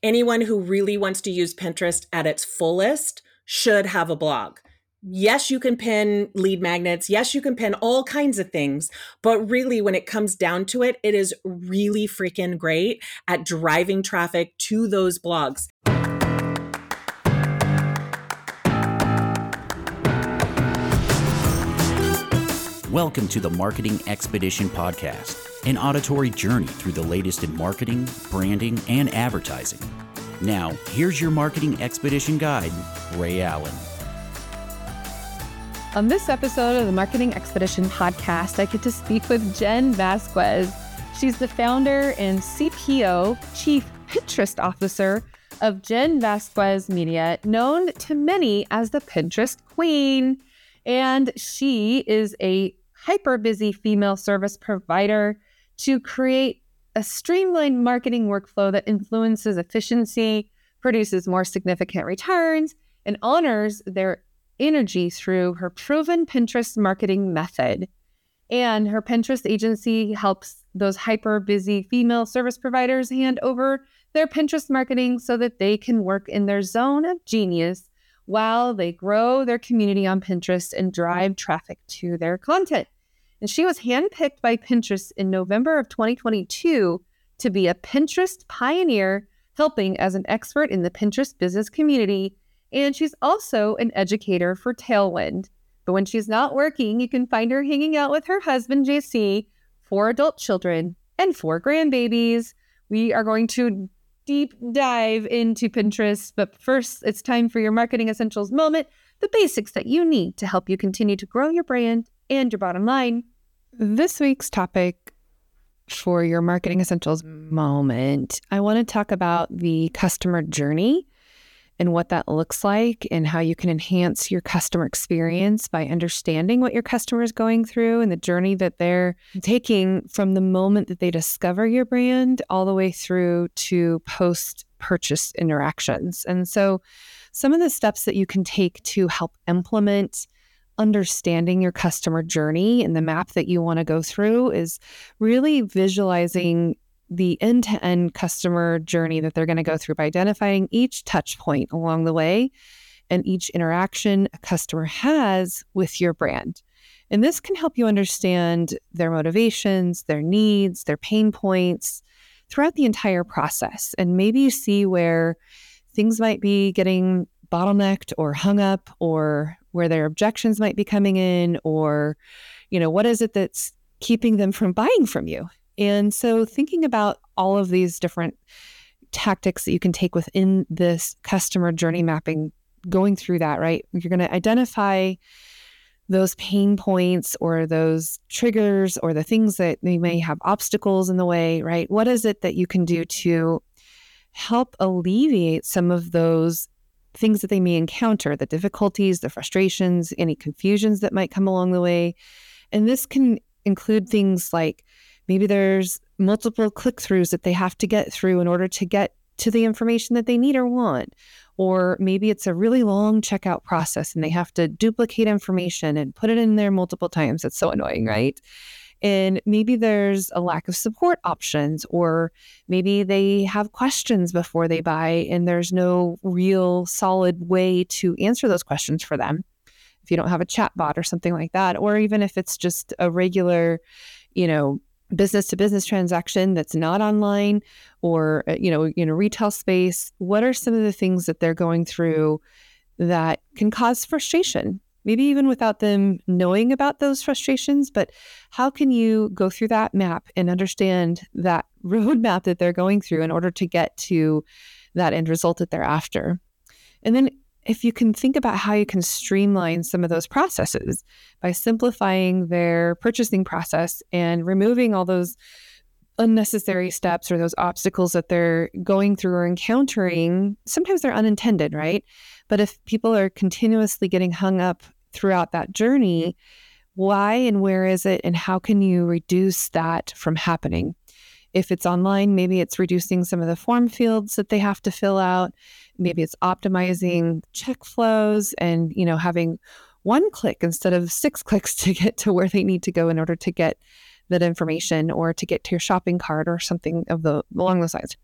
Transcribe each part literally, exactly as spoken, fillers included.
anyone who really wants to use Pinterest at its fullest should have a blog. Yes, you can pin lead magnets. Yes, you can pin all kinds of things. But really, when it comes down to it, it is really freaking great at driving traffic to those blogs. Welcome to the Marketing Expedition Podcast, an auditory journey through the latest in marketing, branding, and advertising. Now, here's your Marketing Expedition guide, Ray Allen. On this episode of the Marketing Expedition Podcast, I get to speak with Jen Vasquez. She's the founder and C P O, Chief Pinterest Officer of Jen Vasquez Media, known to many as the Pinterest Queen. And she is a hyper busy female service provider to create a streamlined marketing workflow that influences efficiency, produces more significant returns, and honors their energy through her proven Pinterest marketing method. And her Pinterest agency helps those hyper busy female service providers hand over their Pinterest marketing so that they can work in their zone of genius while they grow their community on Pinterest and drive traffic to their content. And she was handpicked by Pinterest in November of twenty twenty-two to be a Pinterest pioneer, helping as an expert in the Pinterest business community. And she's also an educator for Tailwind. But when she's not working, you can find her hanging out with her husband, J C, four adult children, and four grandbabies. We are going to deep dive into Pinterest, but first it's time for your Marketing Essentials moment, the basics that you need to help you continue to grow your brand and your bottom line. This week's topic for your Marketing Essentials moment, I want to talk about the customer journey and what that looks like and how you can enhance your customer experience by understanding what your customer is going through and the journey that they're taking from the moment that they discover your brand all the way through to post-purchase interactions. And so some of the steps that you can take to help implement understanding your customer journey and the map that you want to go through is really visualizing the end-to-end customer journey that they're going to go through by identifying each touch point along the way and each interaction a customer has with your brand. And this can help you understand their motivations, their needs, their pain points throughout the entire process. And maybe you see where things might be getting bottlenecked or hung up, or where their objections might be coming in, or, you know, what is it that's keeping them from buying from you? And so thinking about all of these different tactics that you can take within this customer journey mapping, going through that, right? You're going to identify those pain points or those triggers or the things that they may have obstacles in the way, right? What is it that you can do to help alleviate some of those things that they may encounter, the difficulties, the frustrations, any confusions that might come along the way? And this can include things like maybe there's multiple click-throughs that they have to get through in order to get to the information that they need or want. Or maybe it's a really long checkout process and they have to duplicate information and put it in there multiple times. That's so annoying, right? And maybe there's a lack of support options, or maybe they have questions before they buy and there's no real solid way to answer those questions for them if you don't have a chat bot or something like that. Or even if it's just a regular, you know, business to business transaction that's not online, or, you know, in a retail space, what are some of the things that they're going through that can cause frustration? Maybe even without them knowing about those frustrations, but how can you go through that map and understand that roadmap that they're going through in order to get to that end result that they're after? And then if you can think about how you can streamline some of those processes by simplifying their purchasing process and removing all those unnecessary steps or those obstacles that they're going through or encountering. Sometimes they're unintended, right? But if people are continuously getting hung up throughout that journey, why and where is it, and how can you reduce that from happening? If it's online, maybe it's reducing some of the form fields that they have to fill out. Maybe it's optimizing check flows and, you know, having one click instead of six clicks to get to where they need to go in order to get that information or to get to your shopping cart or something of the along those lines.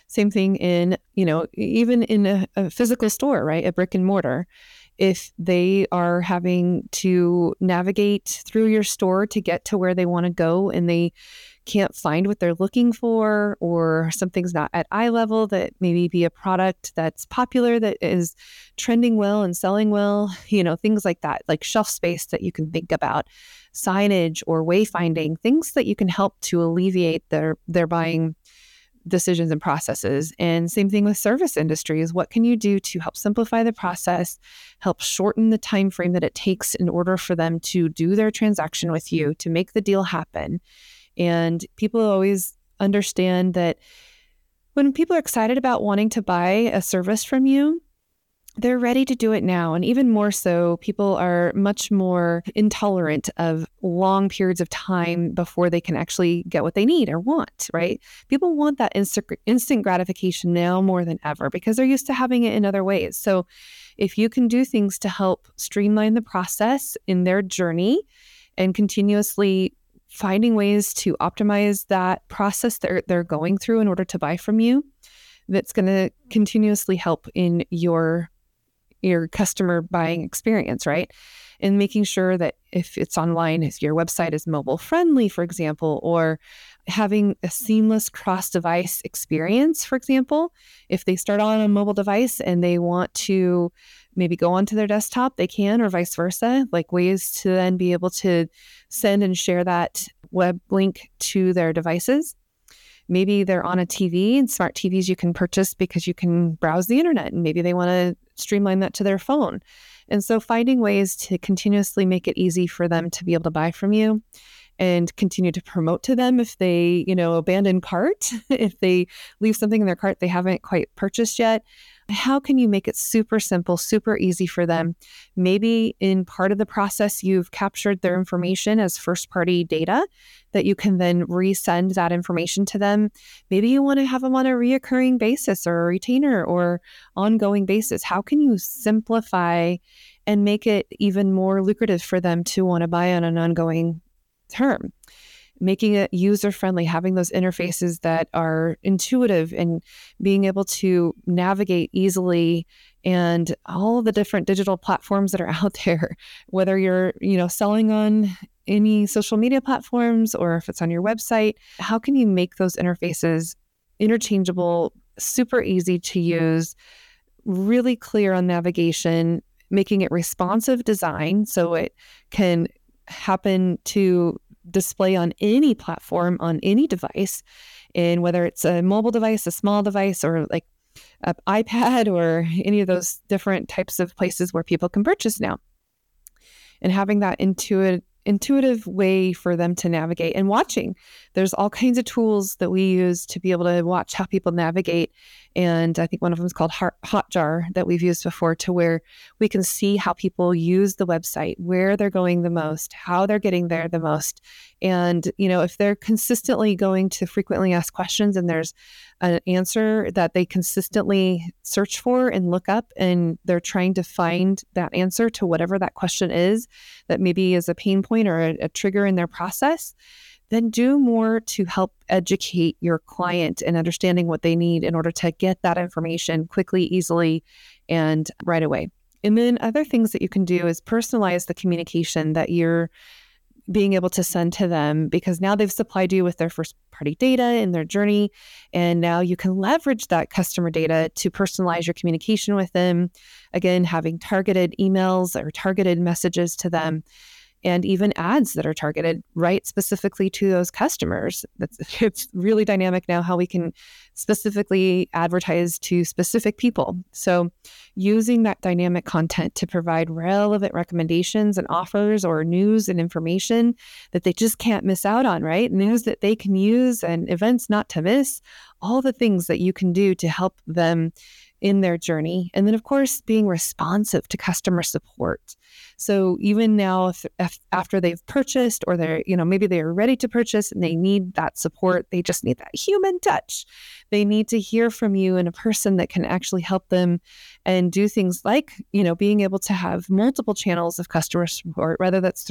Same thing in, you know, even in a, a physical store, right? A brick and mortar. If they are having to navigate through your store to get to where they want to go and they can't find what they're looking for, or something's not at eye level, that maybe be a product that's popular, that is trending well and selling well, you know, things like that, like shelf space that you can think about, signage or wayfinding, things that you can help to alleviate their, their buying decisions and processes. And same thing with service industries. What can you do to help simplify the process, help shorten the time frame that it takes in order for them to do their transaction with you, to make the deal happen? And people always understand that when people are excited about wanting to buy a service from you, they're ready to do it now. And even more so, people are much more intolerant of long periods of time before they can actually get what they need or want, right? People want that instant, instant gratification now more than ever because they're used to having it in other ways. So if you can do things to help streamline the process in their journey and continuously finding ways to optimize that process that they're, they're going through in order to buy from you, that's going to continuously help in your your customer buying experience, right? And making sure that if it's online, if your website is mobile friendly, for example, or having a seamless cross-device experience, for example, if they start on a mobile device and they want to maybe go onto their desktop, they can, or vice versa, like ways to then be able to send and share that web link to their devices. Maybe they're on a T V, and smart T Vs you can purchase because you can browse the internet, and maybe they want to streamline that to their phone. And so finding ways to continuously make it easy for them to be able to buy from you and continue to promote to them if they, you know, abandon cart, if they leave something in their cart they haven't quite purchased yet. How can you make it super simple, super easy for them? Maybe in part of the process, you've captured their information as first-party data that you can then resend that information to them. Maybe you want to have them on a reoccurring basis or a retainer or ongoing basis. How can you simplify and make it even more lucrative for them to want to buy on an ongoing term? Making it user-friendly, having those interfaces that are intuitive and being able to navigate easily, and all the different digital platforms that are out there, whether you're, you know, selling on any social media platforms or if it's on your website, how can you make those interfaces interchangeable, super easy to use, really clear on navigation, making it responsive design so it can happen to display on any platform, on any device, and whether it's a mobile device, a small device, or like an iPad, or any of those different types of places where people can purchase now. And having that intuitive intuitive way for them to navigate and watching. There's all kinds of tools that we use to be able to watch how people navigate. And I think one of them is called Hotjar that we've used before, to where we can see how people use the website, where they're going the most, how they're getting there the most. And, you know, if they're consistently going to frequently asked questions and there's an answer that they consistently search for and look up, and they're trying to find that answer to whatever that question is that maybe is a pain point or a, a trigger in their process, then do more to help educate your client in understanding what they need in order to get that information quickly, easily, and right away. And then other things that you can do is personalize the communication that you're being able to send to them, because now they've supplied you with their first party data in their journey. And now you can leverage that customer data to personalize your communication with them. Again, having targeted emails or targeted messages to them, and even ads that are targeted right specifically to those customers. That's, it's really dynamic now how we can specifically advertise to specific people. So using that dynamic content to provide relevant recommendations and offers or news and information that they just can't miss out on, right? News that they can use and events not to miss, all the things that you can do to help them in their journey. And then, of course, being responsive to customer support. So even now, if, if after they've purchased, or they're, you know, maybe they're ready to purchase and they need that support, they just need that human touch. They need to hear from you and a person that can actually help them and do things like, you know, being able to have multiple channels of customer support, whether that's through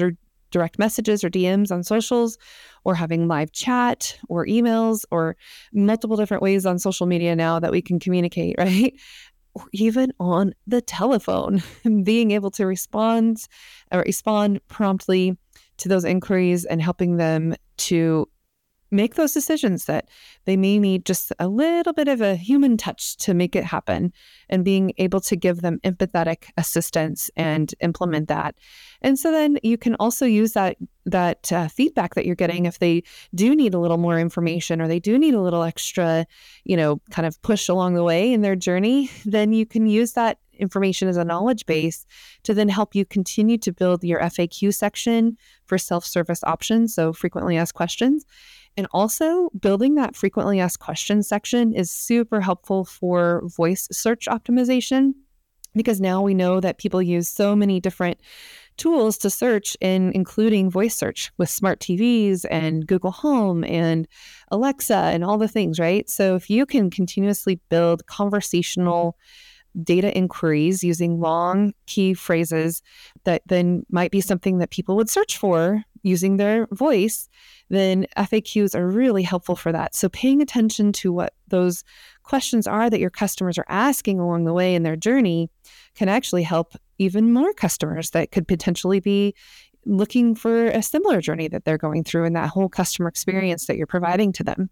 direct messages or D Ms on socials, or having live chat or emails, or multiple different ways on social media now that we can communicate, right? Or even on the telephone, being able to respond or respond promptly to those inquiries and helping them to make those decisions that they may need just a little bit of a human touch to make it happen, and being able to give them empathetic assistance and implement that. And so then you can also use that that uh, feedback that you're getting if they do need a little more information, or they do need a little extra, you know, kind of push along the way in their journey, then you can use that information as a knowledge base to then help you continue to build your F A Q section for self-service options, so frequently asked questions. And also building that frequently asked questions section is super helpful for voice search optimization, because now we know that people use so many different tools to search, in including voice search with smart T Vs and Google Home and Alexa and all the things, right? So if you can continuously build conversational data inquiries using long key phrases that then might be something that people would search for using their voice, then F A Qs are really helpful for that. So paying attention to what those questions are that your customers are asking along the way in their journey can actually help even more customers that could potentially be looking for a similar journey that they're going through, and that whole customer experience that you're providing to them.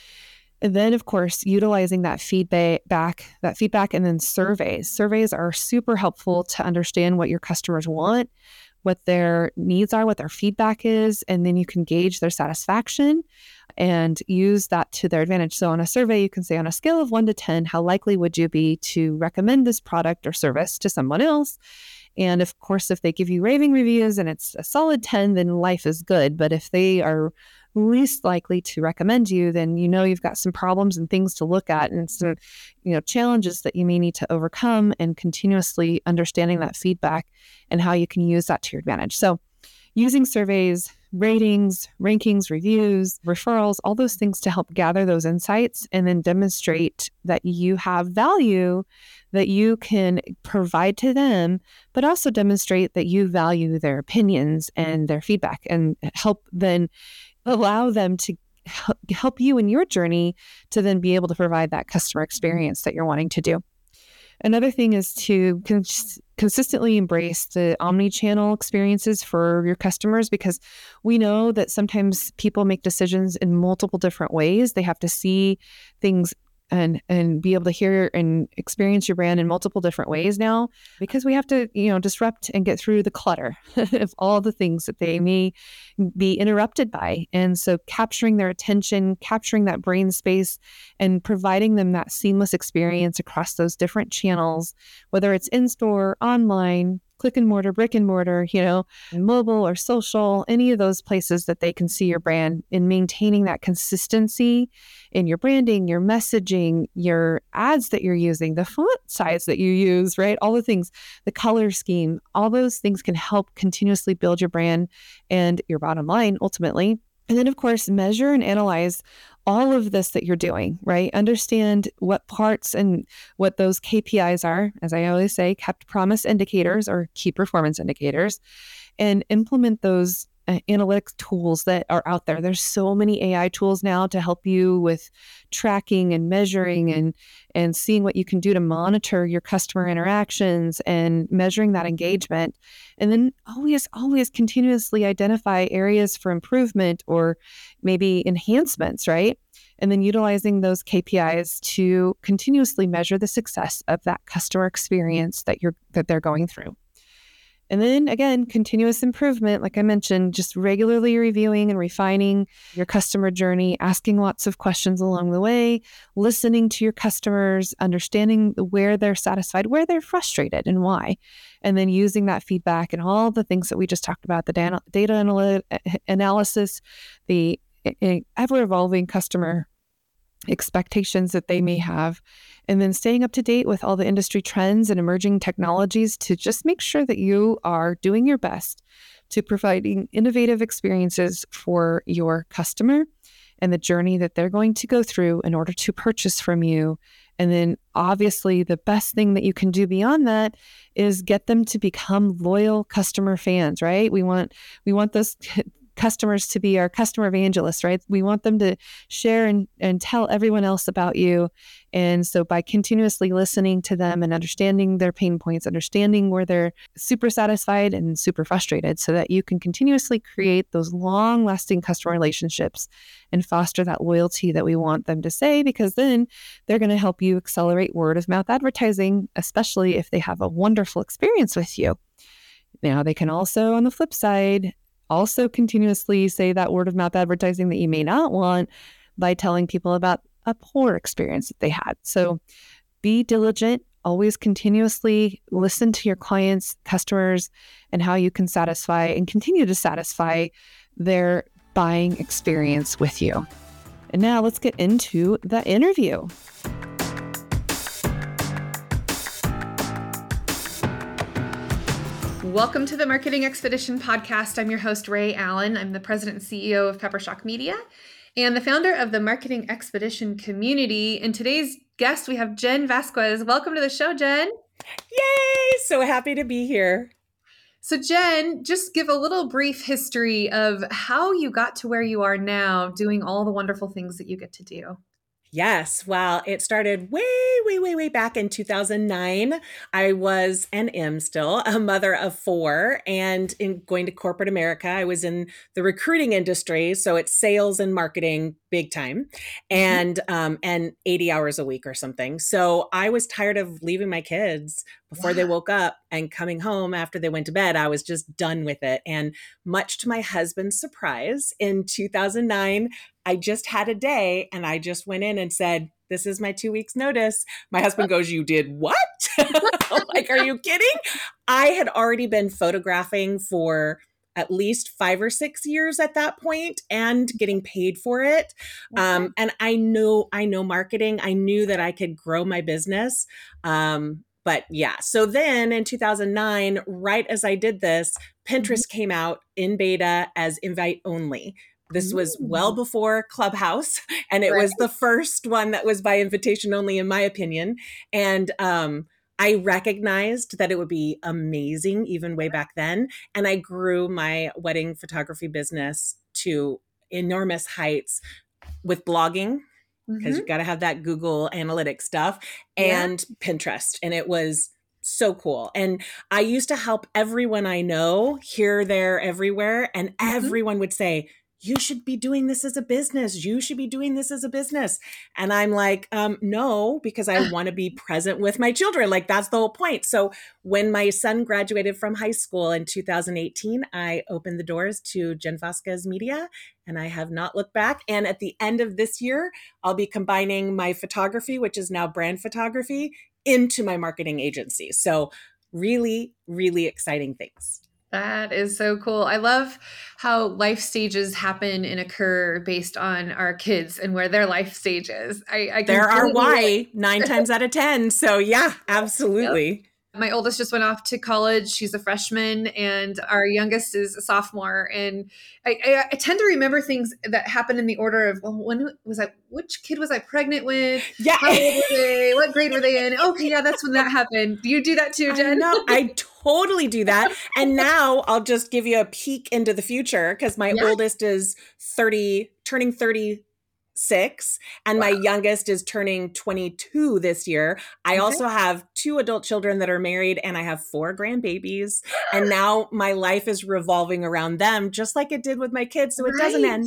And then, of course, utilizing that feedback, back, that feedback, and then surveys. Surveys are super helpful to understand what your customers want, what their needs are, what their feedback is, and then you can gauge their satisfaction and use that to their advantage. So on a survey, you can say, on a scale of one to ten, how likely would you be to recommend this product or service to someone else? And of course, if they give you raving reviews and it's a solid ten, then life is good. But if they are least likely to recommend you, then you know you've got some problems and things to look at, and some, you know, challenges that you may need to overcome, and continuously understanding that feedback and how you can use that to your advantage. So using surveys, ratings, rankings, reviews, referrals, all those things to help gather those insights and then demonstrate that you have value that you can provide to them, but also demonstrate that you value their opinions and their feedback, and help then allow them to help you in your journey to then be able to provide that customer experience that you're wanting to do. Another thing is to cons- consistently embrace the omni-channel experiences for your customers, because we know that sometimes people make decisions in multiple different ways. They have to see things and and be able to hear and experience your brand in multiple different ways now, because we have to, you know, disrupt and get through the clutter of all the things that they may be interrupted by. And so capturing their attention, capturing that brain space, and providing them that seamless experience across those different channels, whether it's in-store, online, click and mortar, brick and mortar, you know, mobile or social, any of those places that they can see your brand, in maintaining that consistency in your branding, your messaging, your ads that you're using, the font size that you use, right? All the things, the color scheme, all those things can help continuously build your brand and your bottom line ultimately. And then, of course, measure and analyze all of this that you're doing, right? Understand what parts and what those K P Is are, as I always say, kept promise indicators or key performance indicators, and implement those uh, analytics tools that are out there. There's so many A I tools now to help you with tracking and measuring and and seeing what you can do to monitor your customer interactions and measuring that engagement. And then always, always continuously identify areas for improvement or maybe enhancements, right? And then utilizing those K P Is to continuously measure the success of that customer experience that you're that they're going through. And then again, continuous improvement, like I mentioned, just regularly reviewing and refining your customer journey, asking lots of questions along the way, listening to your customers, understanding where they're satisfied, where they're frustrated, and why. And then using that feedback and all the things that we just talked about, the data, data analy- analysis, the ever-evolving customer expectations that they may have, and then staying up to date with all the industry trends and emerging technologies to just make sure that you are doing your best to providing innovative experiences for your customer and the journey that they're going to go through in order to purchase from you And then obviously the best thing that you can do beyond that is get them to become loyal customer fans, right? We want we want those customers to be our customer evangelists, right? We want them to share and, and tell everyone else about you. And so by continuously listening to them and understanding their pain points, understanding where they're super satisfied and super frustrated, so that you can continuously create those long-lasting customer relationships and foster that loyalty that we want them to say, because then they're going to help you accelerate word of mouth advertising, especially if they have a wonderful experience with you. Now, they can also, on the flip side, also continuously say that word of mouth advertising that you may not want by telling people about a poor experience that they had. So be diligent, always continuously listen to your clients, customers, and how you can satisfy and continue to satisfy their buying experience with you. And now let's get into the interview. Welcome to the Marketing Expedition podcast. I'm your host, Ray Allen. I'm the president and C E O of Peppershock Media and the founder of the Marketing Expedition community. And today's guest, we have Jen Vasquez. Welcome to the show, Jen. Yay! So happy to be here. So Jen, just give a little brief history of how you got to where you are now, doing all the wonderful things that you get to do. Yes. Well, it started way, way, way, way back in two thousand nine. I was and am still a mother of four, and in going to corporate America, I was in the recruiting industry. So it's sales and marketing big time, and, mm-hmm. um, and eighty hours a week or something. So I was tired of leaving my kids before wow. they woke up and coming home after they went to bed. I was just done with it. And much to my husband's surprise, in two thousand nine, I just had a day and I just went in and said, this is my two weeks notice. My husband goes, you did what? Like, are you kidding? I had already been photographing for at least five or six years at that point and getting paid for it. Okay. Um, and I know, I know marketing. I knew that I could grow my business. Um, but yeah, so then in two thousand nine, right as I did this, Pinterest mm-hmm. came out in beta as invite only. This was well before Clubhouse, and it right. was the first one that was by invitation only, in my opinion. And um, I recognized that it would be amazing even way back then. And I grew my wedding photography business to enormous heights with blogging, because mm-hmm. you got to have that Google Analytics stuff, and yeah. Pinterest. And it was so cool. And I used to help everyone I know here, there, everywhere. And mm-hmm. everyone would say, you should be doing this as a business. You should be doing this as a business. And I'm like, um, no, because I want to be present with my children. Like, that's the whole point. So when my son graduated from high school in two thousand eighteen, I opened the doors to Jen Vasquez Media, and I have not looked back. And at the end of this year, I'll be combining my photography, which is now brand photography, into my marketing agency. So really, really exciting things. That is so cool. I love how life stages happen and occur based on our kids and where their life stage is. I, I there are why nine times out of ten. So yeah, absolutely. Yep. My oldest just went off to college. She's a freshman, and our youngest is a sophomore. And I, I, I tend to remember things that happen in the order of, well, when was I, which kid was I pregnant with? Yeah. How old were they? What grade were they in? Okay, yeah, that's when that happened. Do you do that too, Jen? No, I totally do that. And now I'll just give you a peek into the future, because my yeah. oldest is thirty, turning thirty. Six, and wow. my youngest is turning twenty-two this year. I okay. also have two adult children that are married, and I have four grandbabies. And now my life is revolving around them, just like it did with my kids. So it right. doesn't end.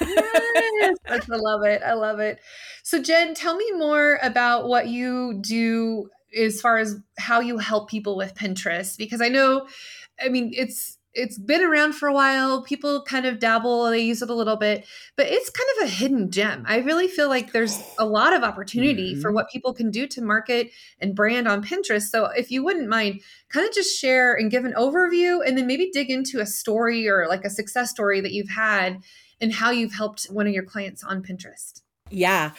Yes. I love it. I love it. So Jen, tell me more about what you do as far as how you help people with Pinterest, because I know, I mean, it's It's been around for a while. People kind of dabble, they use it a little bit, but it's kind of a hidden gem. I really feel like there's a lot of opportunity mm-hmm. for what people can do to market and brand on Pinterest. So if you wouldn't mind, kind of just share and give an overview, and then maybe dig into a story or like a success story that you've had and how you've helped one of your clients on Pinterest. Yeah.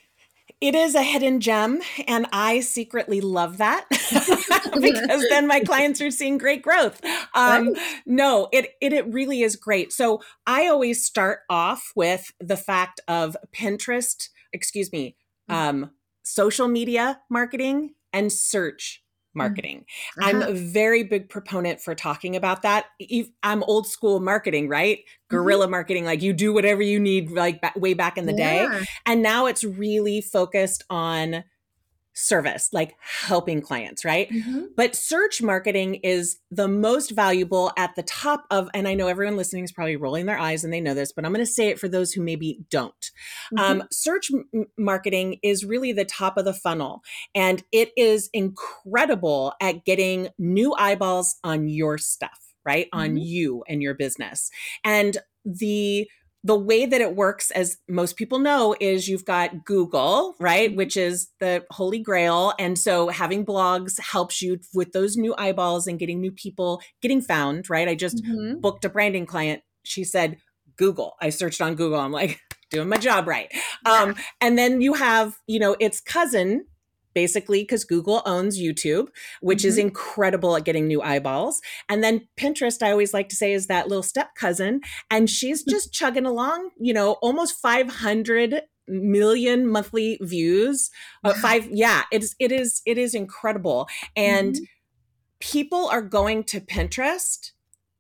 It is a hidden gem, and I secretly love that because then my clients are seeing great growth. Um, right. No, it, it it really is great. So I always start off with the fact of Pinterest, excuse me, um, social media marketing and search marketing. Uh-huh. I'm a very big proponent for talking about that. Eve- I'm old school marketing, right? Guerrilla mm-hmm. marketing, like you do whatever you need, like ba- way back in the yeah. day. And now it's really focused on service, like helping clients, right? Mm-hmm. But search marketing is the most valuable at the top of, and I know everyone listening is probably rolling their eyes and they know this, but I'm going to say it for those who maybe don't. Mm-hmm. Um, search m- marketing is really the top of the funnel, and it is incredible at getting new eyeballs on your stuff, right? Mm-hmm. On you and your business. And the The way that it works, as most people know, is you've got Google, right? Which is the holy grail. And so having blogs helps you with those new eyeballs and getting new people getting found, right? I just mm-hmm. booked a branding client. She said, Google. I searched on Google. I'm like, doing my job right. Yeah. Um, and then you have, you know, its cousin, basically, because Google owns YouTube, which mm-hmm. is incredible at getting new eyeballs. And then Pinterest, I always like to say, is that little step cousin. And she's just chugging along, you know, almost five hundred million monthly views. Uh, five, yeah, it's, it is, it is incredible. And mm-hmm. people are going to Pinterest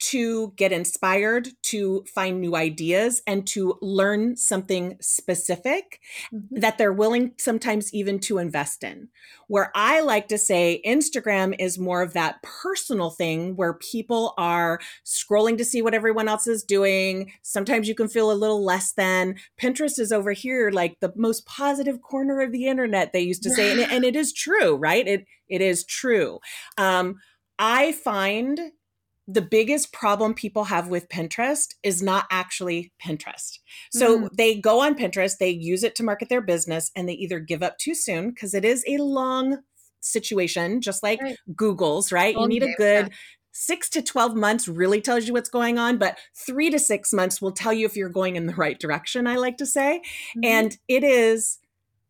to get inspired, to find new ideas, and to learn something specific mm-hmm. that they're willing sometimes even to invest in. Where I like to say Instagram is more of that personal thing where people are scrolling to see what everyone else is doing. Sometimes you can feel a little less than. Pinterest is over here, like the most positive corner of the internet, they used to say. And it, and it is true, right? It It is true. Um, I find the biggest problem people have with Pinterest is not actually Pinterest. So mm-hmm. they go on Pinterest, they use it to market their business, and they either give up too soon because it is a long situation, just like right. Google's, right? Long you need game, a good yeah. six to twelve months really tells you what's going on, but three to six months will tell you if you're going in the right direction, I like to say. Mm-hmm. And it is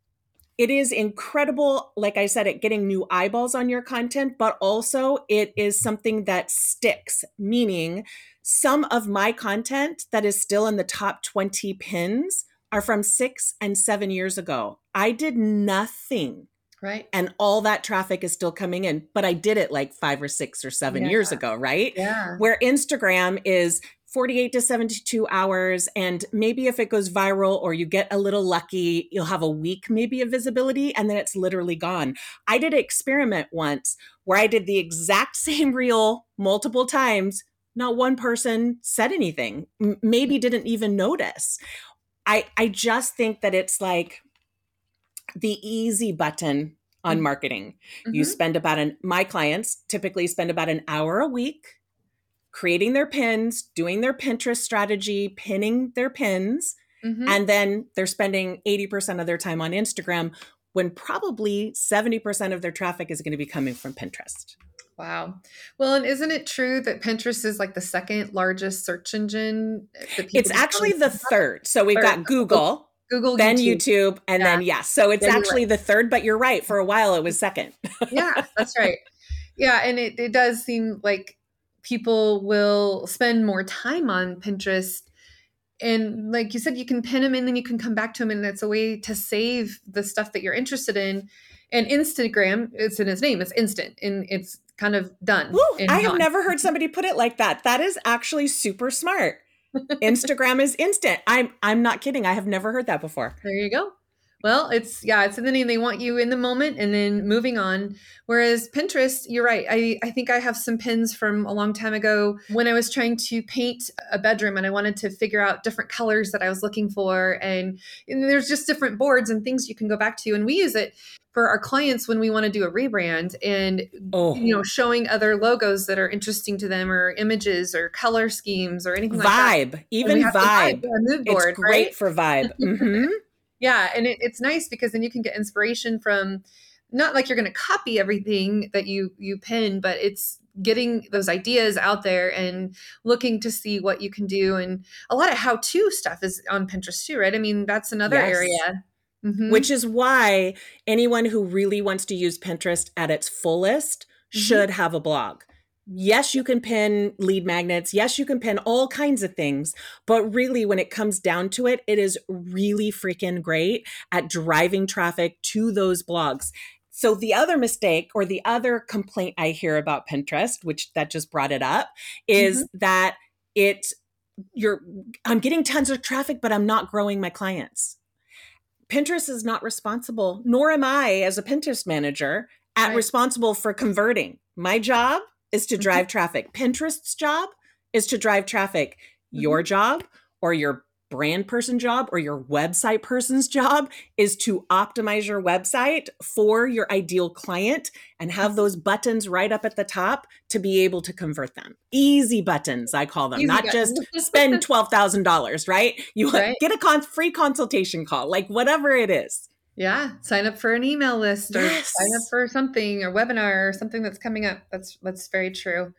It is incredible, like I said, at getting new eyeballs on your content, but also it is something that sticks, meaning some of my content that is still in the top twenty pins are from six and seven years ago. I did nothing. Right. And all that traffic is still coming in, but I did it like five or six or seven yeah. years ago, right? Yeah. Where Instagram is forty-eight to seventy-two hours. And maybe if it goes viral or you get a little lucky, you'll have a week maybe of visibility and then it's literally gone. I did an experiment once where I did the exact same reel multiple times. Not one person said anything, M- maybe didn't even notice. I, I just think that it's like the easy button on mm-hmm. marketing. Mm-hmm. You spend about an, my clients typically spend about an hour a week creating their pins, doing their Pinterest strategy, pinning their pins, mm-hmm. and then they're spending eighty percent of their time on Instagram when probably seventy percent of their traffic is going to be coming from Pinterest. Wow. Well, and isn't it true that Pinterest is like the second largest search engine? It's actually the third. So we've third. got Google, Google, then YouTube, YouTube and yeah. then, yeah. So it's yeah, actually right. the third, but you're right. For a while, it was second. Yeah, that's right. Yeah. And it, it does seem like people will spend more time on Pinterest. And like you said, you can pin them and then you can come back to them. And that's a way to save the stuff that you're interested in. And Instagram, it's in its name, it's instant and it's kind of done. Woo, I have never heard somebody put it like that. That is actually super smart. Instagram is instant. I'm I'm not kidding. I have never heard that before. There you go. Well, it's, yeah, it's in the name. They want you in the moment and then moving on. Whereas Pinterest, you're right. I, I think I have some pins from a long time ago when I was trying to paint a bedroom and I wanted to figure out different colors that I was looking for. And, and there's just different boards and things you can go back to. And we use it for our clients when we want to do a rebrand and, oh. you know, showing other logos that are interesting to them or images or color schemes or anything vibe, like that. Even vibe, vibe. Mood board, it's great right? for vibe. Mm-hmm. Yeah. And it, it's nice because then you can get inspiration from, not like you're going to copy everything that you, you pin, but it's getting those ideas out there and looking to see what you can do. And a lot of how-to stuff is on Pinterest too, right? I mean, that's another yes. area. Mm-hmm. Which is why anyone who really wants to use Pinterest at its fullest mm-hmm. should have a blog. Yes, you can pin lead magnets. Yes, you can pin all kinds of things. But really, when it comes down to it, it is really freaking great at driving traffic to those blogs. So the other mistake or the other complaint I hear about Pinterest, which that just brought it up, is mm-hmm. that it you're I'm getting tons of traffic, but I'm not growing my clients. Pinterest is not responsible, nor am I as a Pinterest manager at Right. responsible for converting. My job is to drive mm-hmm. traffic. Pinterest's job is to drive traffic. Mm-hmm. Your job or your brand person job or your website person's job is to optimize your website for your ideal client and have those buttons right up at the top to be able to convert them. Easy buttons, I call them, Easy not buttons. Just spend twelve thousand dollars, right? You right. get a con- free consultation call, like whatever it is. Yeah. Sign up for an email list or yes. sign up for something or webinar or something that's coming up. That's, that's very true.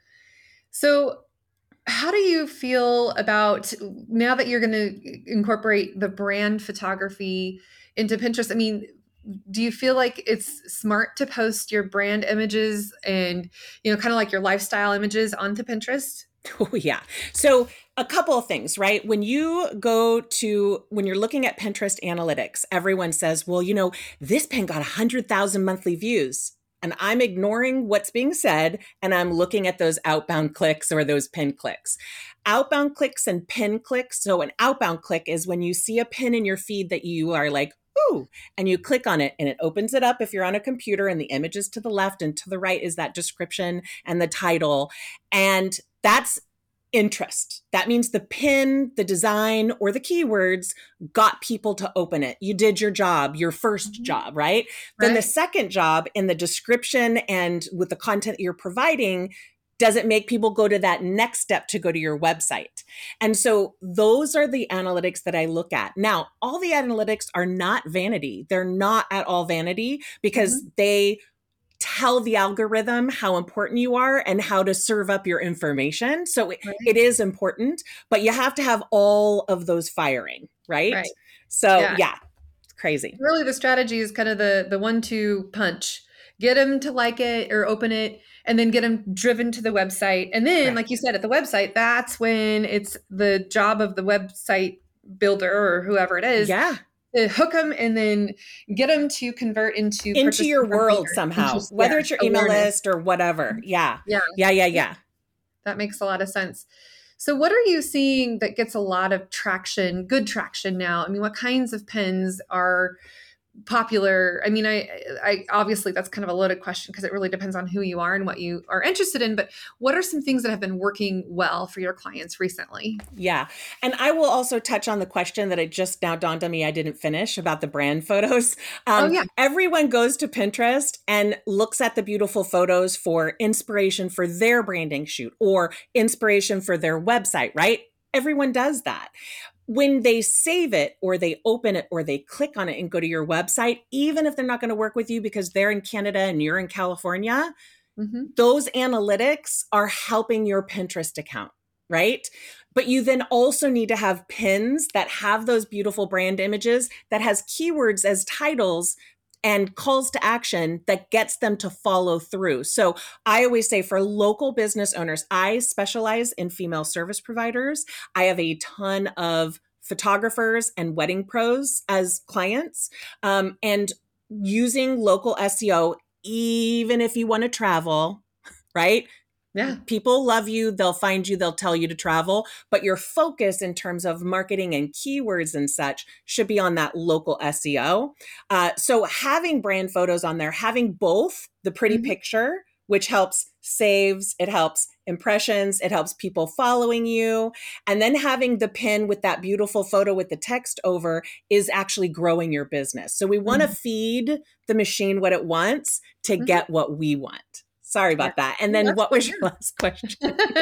So how do you feel about now that you're going to incorporate the brand photography into Pinterest? I mean, do you feel like it's smart to post your brand images and, you know, kind of like your lifestyle images onto Pinterest? Oh, yeah. So a couple of things, right? When you go to, when you're looking at Pinterest analytics, everyone says, well, you know, this pin got one hundred thousand monthly views. And I'm ignoring what's being said, and I'm looking at those outbound clicks or those pin clicks. Outbound clicks and pin clicks. So an outbound click is when you see a pin in your feed that you are like, ooh, and you click on it and it opens it up if you're on a computer and the image is to the left and to the right is that description and the title. And that's interest. That means the pin, the design, or the keywords got people to open it. You did your job, your first mm-hmm. job, right? right? Then the second job in the description and with the content you're providing, does it make people go to that next step to go to your website? And so those are the analytics that I look at. Now, all the analytics are not vanity. They're not at all vanity because mm-hmm. they tell the algorithm how important you are and how to serve up your information. So it, right. it is important, but you have to have all of those firing, right? right. So yeah. yeah, it's crazy. Really the strategy is kind of the, the one two punch. Get them to like it or open it and then get them driven to the website. And then, right. like you said, at the website, that's when it's the job of the website builder or whoever it is. Yeah. To hook them and then get them to convert into into your world somehow, into, whether yeah, it's your email awareness. List or whatever. Yeah. Yeah. Yeah. Yeah. Yeah. That makes a lot of sense. So what are you seeing that gets a lot of traction, good traction now? I mean, what kinds of pins are popular? I mean, I, I obviously that's kind of a loaded question because it really depends on who you are and what you are interested in, but what are some things that have been working well for your clients recently? Yeah. And I will also touch on the question that it just now dawned on me I didn't finish about the brand photos. Um, oh, yeah. Everyone goes to Pinterest and looks at the beautiful photos for inspiration for their branding shoot or inspiration for their website, right? Everyone does that. When they save it or they open it or they click on it and go to your website, even if they're not going to work with you because they're in Canada and you're in California, mm-hmm. those analytics are helping your Pinterest account, right? But you then also need to have pins that have those beautiful brand images that has keywords as titles and calls to action that gets them to follow through. So I always say for local business owners, I specialize in female service providers. I have a ton of photographers and wedding pros as clients. Um, and using local S E O, even if you want to travel, right? Yeah. People love you. They'll find you. They'll tell you to travel. But your focus in terms of marketing and keywords and such should be on that local S E O. Uh, so having brand photos on there, having both the pretty mm-hmm. picture, which helps saves, it helps impressions, it helps people following you. And then having the pin with that beautiful photo with the text over is actually growing your business. So we want to mm-hmm. feed the machine what it wants to mm-hmm. get what we want. Sorry about yeah. that. And then That's what was your last question?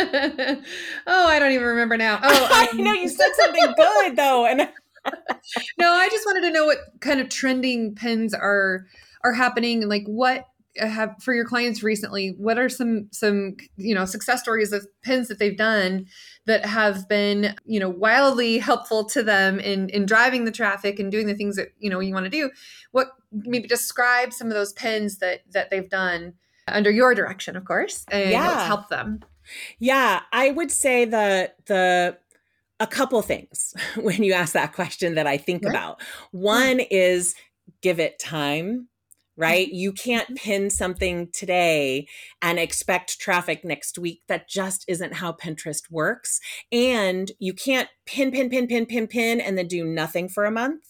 oh, I don't even remember now. Oh, um, I know you said something good though. And no, I just wanted to know what kind of trending pins are are happening and like what have for your clients recently. What are some some you know success stories of pins that they've done that have been you know wildly helpful to them in in driving the traffic and doing the things that you know you want to do? What maybe describe some of those pins that that they've done under your direction, of course, and Yeah. what's helped them? Yeah, I would say the the a couple things when you ask that question that I think Yeah. about. One is give it time, right? You can't pin something today and expect traffic next week. That just isn't how Pinterest works. And you can't pin, pin, pin, pin, pin, pin, and then do nothing for a month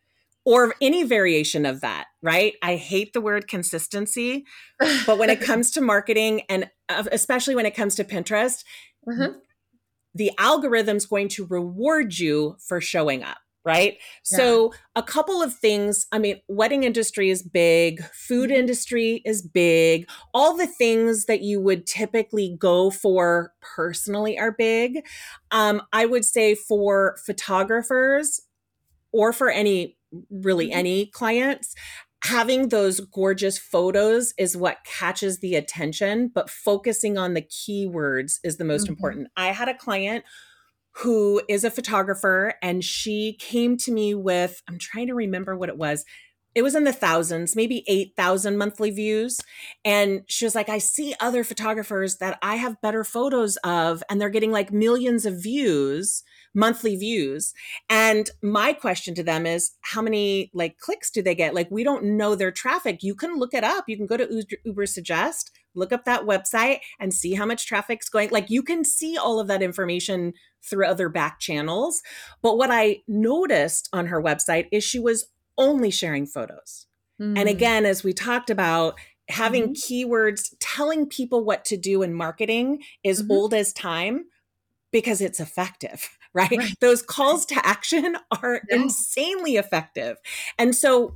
or any variation of that, right? I hate the word consistency, but when it comes to marketing and especially when it comes to Pinterest, Uh-huh. the algorithm's going to reward you for showing up, right? Yeah. So a couple of things, I mean, wedding industry is big, food mm-hmm. industry is big, all the things that you would typically go for personally are big. Um, I would say for photographers or for any, really mm-hmm. any clients, having those gorgeous photos is what catches the attention, but focusing on the keywords is the most mm-hmm. important. I had a client who is a photographer and she came to me with, I'm trying to remember what it was. It was in the thousands, maybe eight thousand monthly views. And she was like, I see other photographers that I have better photos of, and they're getting like millions of views, monthly views. And my question to them is, how many like clicks do they get? Like, we don't know their traffic. You can look it up. You can go to Ubersuggest, look up that website and see how much traffic's going. Like, you can see all of that information through other back channels. But what I noticed on her website is she was only sharing photos. Mm. And again, as we talked about, having mm-hmm. keywords, telling people what to do in marketing is mm-hmm. old as time because it's effective, right? right. Those calls to action are yeah. insanely effective. And so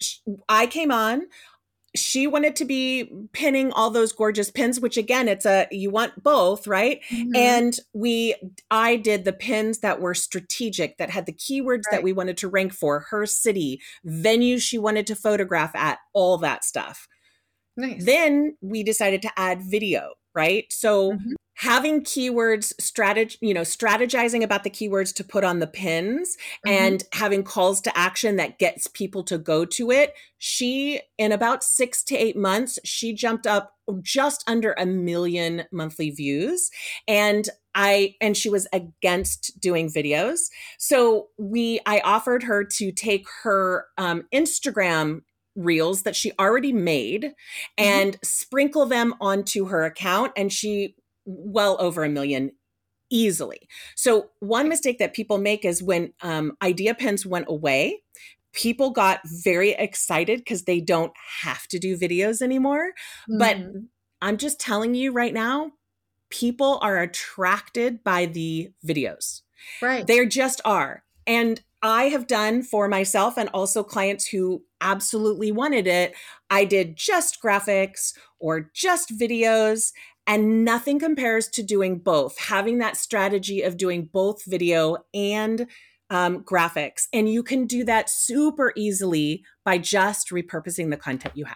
I came on, she wanted to be pinning all those gorgeous pins, which again, it's a, you want both, right? Mm-hmm. And we, I did the pins that were strategic, that had the keywords right. that we wanted to rank for, her city, venues she wanted to photograph at, all that stuff. Nice. Then we decided to add video, right? So mm-hmm. having keywords, strateg- you know, strategizing about the keywords to put on the pins mm-hmm. and having calls to action that gets people to go to it. She, in about six to eight months, she jumped up just under a million monthly views. And I, and she was against doing videos. So we, I offered her to take her um, Instagram reels that she already made and mm-hmm. sprinkle them onto her account. And she, well over a million easily. So one mistake that people make is when um, idea pins went away, people got very excited because they don't have to do videos anymore. Mm-hmm. But I'm just telling you right now, people are attracted by the videos. Right. They just are. And I have done for myself and also clients who absolutely wanted it. I did just graphics or just videos, and nothing compares to doing both, having that strategy of doing both video and um, graphics. And you can do that super easily by just repurposing the content you have.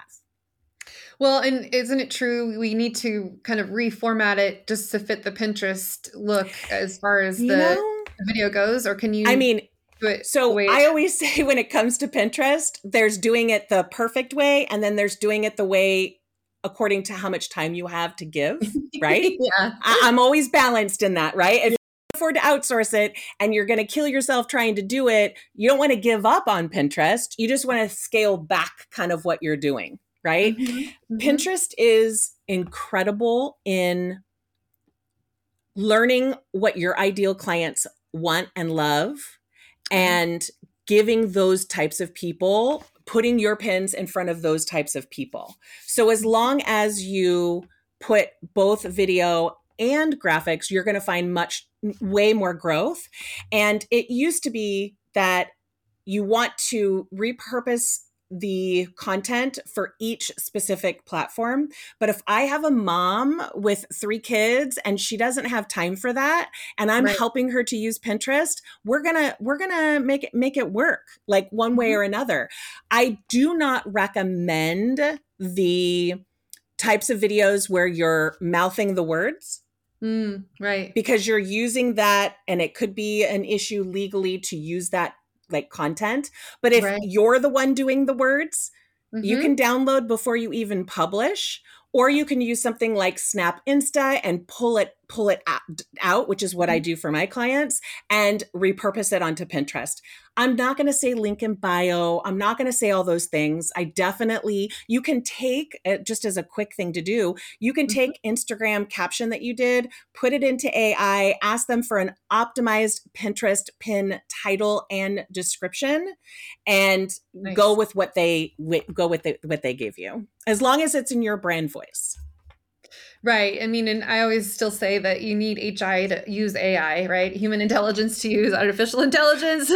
Well, and isn't it true we need to kind of reformat it just to fit the Pinterest look as far as the, know, the video goes? Or can you... I mean... So I always say when it comes to Pinterest, there's doing it the perfect way, and then there's doing it the way according to how much time you have to give, right? yeah. I, I'm always balanced in that, right? If you can afford to outsource it and you're going to kill yourself trying to do it, you don't want to give up on Pinterest. You just want to scale back kind of what you're doing, right? Mm-hmm. Mm-hmm. Pinterest is incredible in learning what your ideal clients want and love, and giving those types of people, putting your pins in front of those types of people. So as long as you put both video and graphics, you're going to find much, way more growth. And it used to be that you want to repurpose the content for each specific platform. But if I have a mom with three kids and she doesn't have time for that, and I'm right. helping her to use Pinterest, we're going to, we're going to make it, make it work like one way mm-hmm. or another. I do not recommend the types of videos where you're mouthing the words. Mm, right. Because you're using that, and it could be an issue legally to use that like content. But if right. you're the one doing the words, mm-hmm. you can download before you even publish, Or you can use something like Snap Insta and pull it pull it out, which is what I do for my clients, and repurpose it onto Pinterest. I'm not going to say link in bio. I'm not going to say all those things. I definitely, you can take, just as a quick thing to do, you can take mm-hmm. Instagram caption that you did, put it into A I, ask them for an optimized Pinterest pin title and description, and nice. go with what they go with the, what they give you, as long as it's in your brand voice. Right. I mean, and I always still say that you need H I to use A I, right? Human intelligence to use artificial intelligence.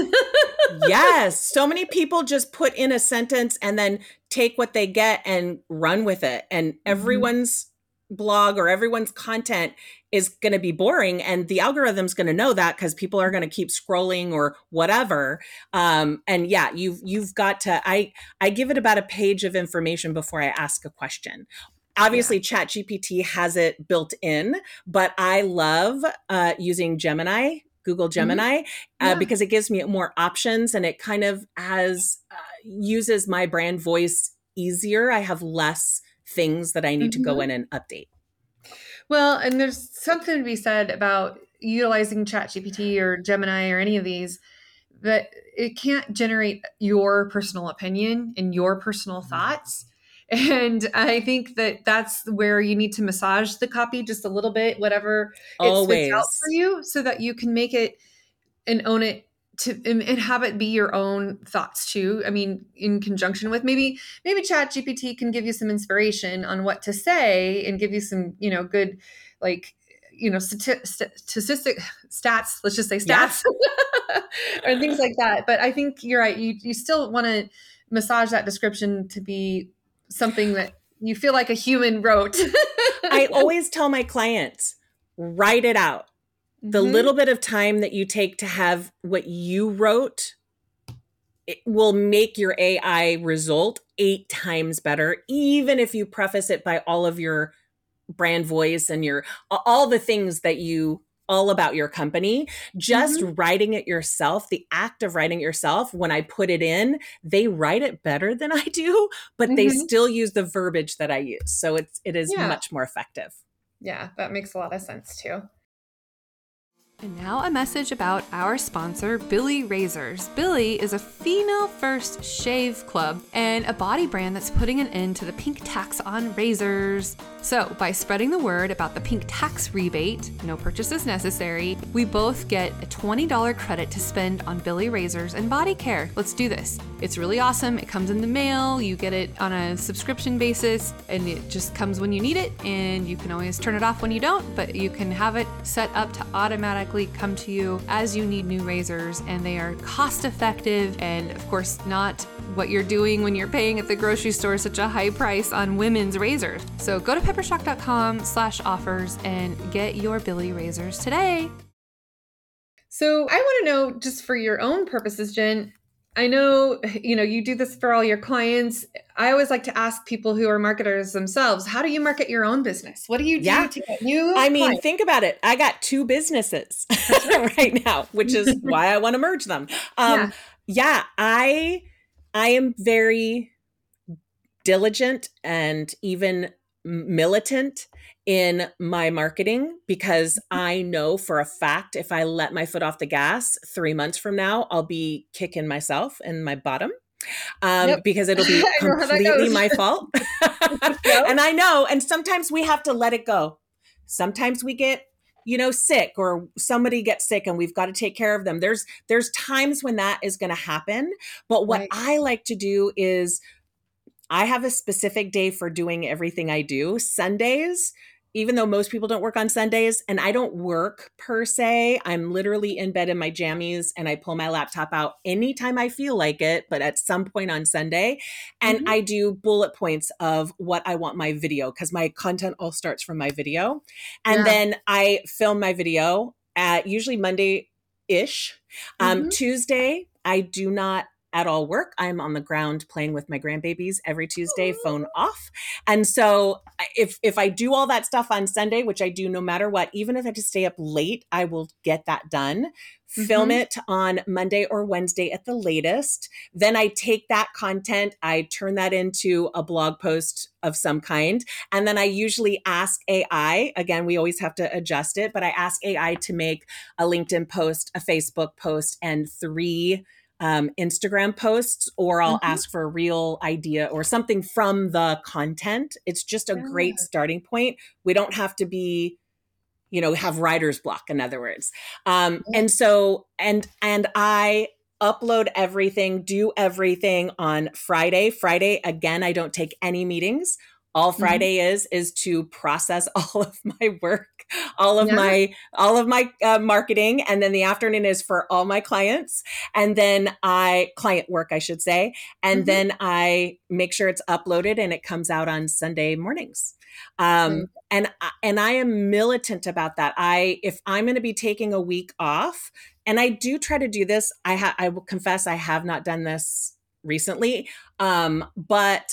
Yes. So many people just put in a sentence and then take what they get and run with it. And everyone's mm-hmm. blog or everyone's content is going to be boring. And the algorithm's going to know that because people are going to keep scrolling or whatever. Um, and yeah, you've, you've got to, I, I give it about a page of information before I ask a question. Obviously, yeah. ChatGPT has it built in, but I love uh, using Gemini, Google Gemini, mm-hmm. yeah. uh, because it gives me more options and it kind of has uh, uses my brand voice easier. I have less things that I need mm-hmm. to go in and update. Well, and there's something to be said about utilizing ChatGPT or Gemini or any of these, that it can't generate your personal opinion and your personal thoughts. And I think that that's where you need to massage the copy just a little bit, whatever it spits out for you, so that you can make it and own it to and have it be your own thoughts too. I mean, in conjunction with maybe, maybe ChatGPT can give you some inspiration on what to say and give you some, you know, good, like, you know, stati- statistic stats, let's just say stats yeah. or things like that. But I think you're right. You, you still want to massage that description to be something that you feel like a human wrote. I always tell my clients, write it out. The mm-hmm. little bit of time that you take to have what you wrote, it will make your A I result eight times better, even if you preface it by all of your brand voice and your all the things that you all about your company. Just mm-hmm. writing it yourself, the act of writing it yourself, when I put it in, they write it better than I do, but mm-hmm. they still use the verbiage that I use. So it's, it is yeah. much more effective. Yeah, that makes a lot of sense too. And now a message about our sponsor, Billie Razors. Billie is a female-first shave club and a body brand that's putting an end to the pink tax on razors. So by spreading the word about the pink tax rebate, no purchases necessary, we both get a twenty dollars credit to spend on Billie Razors and body care. Let's do this. It's really awesome. It comes in the mail. You get it on a subscription basis and it just comes when you need it, and you can always turn it off when you don't, but you can have it set up to automatically come to you as you need new razors, and they are cost effective and of course not what you're doing when you're paying at the grocery store such a high price on women's razors. So go to peppershock.com slash offers and get your Billie Razors today. So I want to know, just for your own purposes, Jen, I know, you know, you do this for all your clients. I always like to ask people who are marketers themselves, how do you market your own business? What do you do yeah. to get new I mean, clients? Think about it. I got two businesses right now, which is why I want to merge them. Um, yeah. yeah, I, I am very diligent and even militant in my marketing, because I know for a fact if I let my foot off the gas three months from now, I'll be kicking myself in my bottom um, yep. because it'll be completely my fault. Yep. And I know, and sometimes we have to let it go. Sometimes we get, you know, sick, or somebody gets sick and we've got to take care of them. There's, there's times when that is going to happen. But what right. I like to do is I have a specific day for doing everything I do. Sundays, even though most people don't work on Sundays, and I don't work per se, I'm literally in bed in my jammies and I pull my laptop out anytime I feel like it, but at some point on Sunday. And mm-hmm. I do bullet points of what I want my video, because my content all starts from my video. And yeah. then I film my video at usually Monday-ish. Um, mm-hmm. Tuesday, I do not at all work. I'm on the ground playing with my grandbabies every Tuesday, phone off. And so if if I do all that stuff on Sunday, which I do no matter what, even if I have to stay up late, I will get that done. Mm-hmm. Film it on Monday or Wednesday at the latest. Then I take that content, I turn that into a blog post of some kind. And then I usually ask A I, again, we always have to adjust it, but I ask A I to make a LinkedIn post, a Facebook post, and three um, Instagram posts, or I'll mm-hmm. ask for a real idea or something from the content. It's just a yeah. great starting point. We don't have to be, you know, have writer's block, in other words. Um, and so, and, and I upload everything, do everything on Friday. Friday, again, I don't take any meetings. All Friday mm-hmm. is, is to process all of my work, all of yeah. my, all of my uh, marketing. And then the afternoon is for all my clients. And then I, client work, I should say. And mm-hmm. then I make sure it's uploaded and it comes out on Sunday mornings. Um, mm-hmm. and, and I am militant about that. I, if I'm going to be taking a week off, and I do try to do this, I ha- I will confess, I have not done this recently. Um, but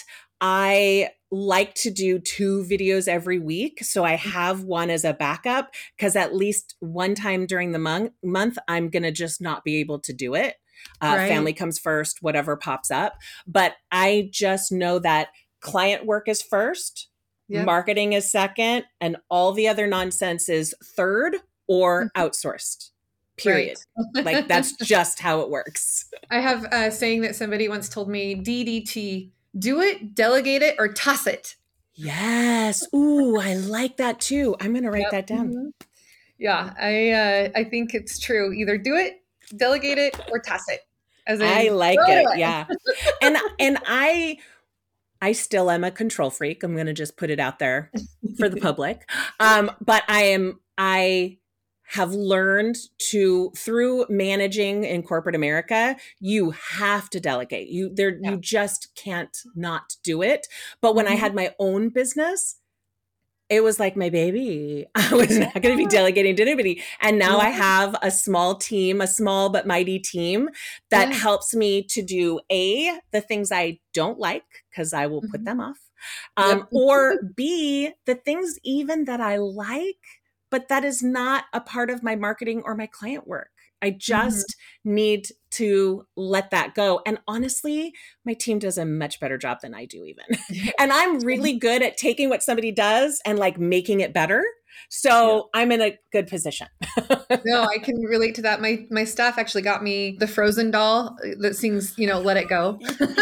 I like to do two videos every week. So I have one as a backup, because at least one time during the month, month I'm going to just not be able to do it. Uh, right. Family comes first, whatever pops up. But I just know that client work is first, yep. marketing is second, and all the other nonsense is third or outsourced. Period. Right. Like, that's just how it works. I have a saying that somebody once told me, D D T, do it, delegate it, or toss it. Yes. Ooh, I like that too. I'm going to write yep. that down. Mm-hmm. Yeah, I uh, I think it's true. Either do it, delegate it, or toss it. As in, I like it. it. Yeah. and and I I still am a control freak. I'm going to just put it out there for the public. Um, but I am I have learned to, through managing in corporate America, you have to delegate. You there, yeah. you just can't not do it. But when mm-hmm. I had my own business, it was like my baby. I was not going to be delegating to anybody. And now yeah. I have a small team, a small but mighty team that yeah. helps me to do A, the things I don't like, because I will mm-hmm. put them off. Um, yep. Or B, the things even that I like, but that is not a part of my marketing or my client work. I just mm-hmm. need to let that go. And honestly, my team does a much better job than I do even. And I'm really good at taking what somebody does and like making it better. So yeah. I'm in a good position. No, I can relate to that. My my staff actually got me the Frozen doll that sings, you know, Let It Go.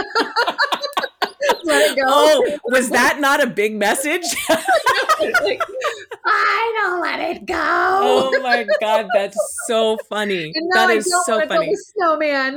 Let it go. Oh, was that not a big message? Like, I don't let it go. Oh my God, that's so funny. That is so funny. Snowman.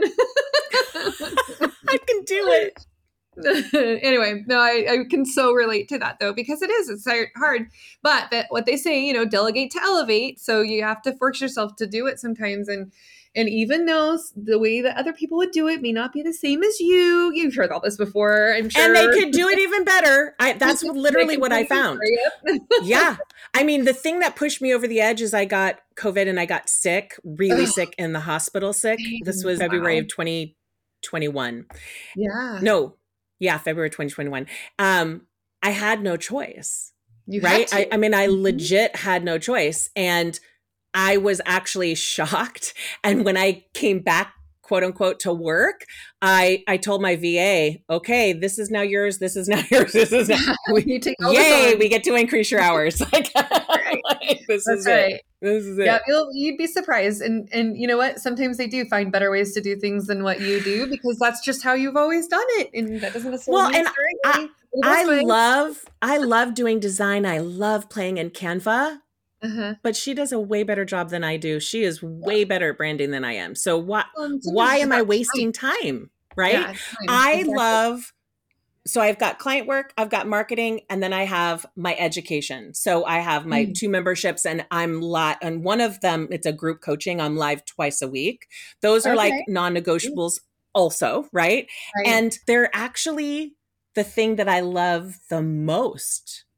I can do it. Anyway, no, I, I can so relate to that though, because it is, it's hard. But that what they say, you know, delegate to elevate. So you have to force yourself to do it sometimes. And And even though the way that other people would do it may not be the same as you, you've heard all this before, I'm sure. And they could do it even better. I, that's literally what I found. Yeah. I mean, the thing that pushed me over the edge is I got COVID and I got sick, really Ugh. sick in the hospital sick. This was wow. February of twenty twenty-one. Yeah. No. Yeah. February twenty twenty-one. Um, I had no choice. You right. Had to. I, I mean, I legit had no choice. And I was actually shocked. And when I came back, quote unquote, to work, I, I told my V A, okay, this is now yours. This is now yours. This is now, we, you take all yay, we get to increase your hours. Like, right. like, this That's is right. it. This is it. Yeah, you'll, you'd be surprised. And, and you know what? Sometimes they do find better ways to do things than what you do, because that's just how you've always done it. And that doesn't necessarily well, mean and I, I love, I love doing design. I love playing in Canva. Uh-huh. But she does a way better job than I do. She is way better at branding than I am. So why well, why am I wasting time? time right? Yeah, time. I exactly. love, so I've got client work, I've got marketing, and then I have my education. So I have my mm. two memberships, and I'm live, and one of them, it's a group coaching. I'm live twice a week. Those are okay. like non-negotiables also, right? right? And they're actually the thing that I love the most.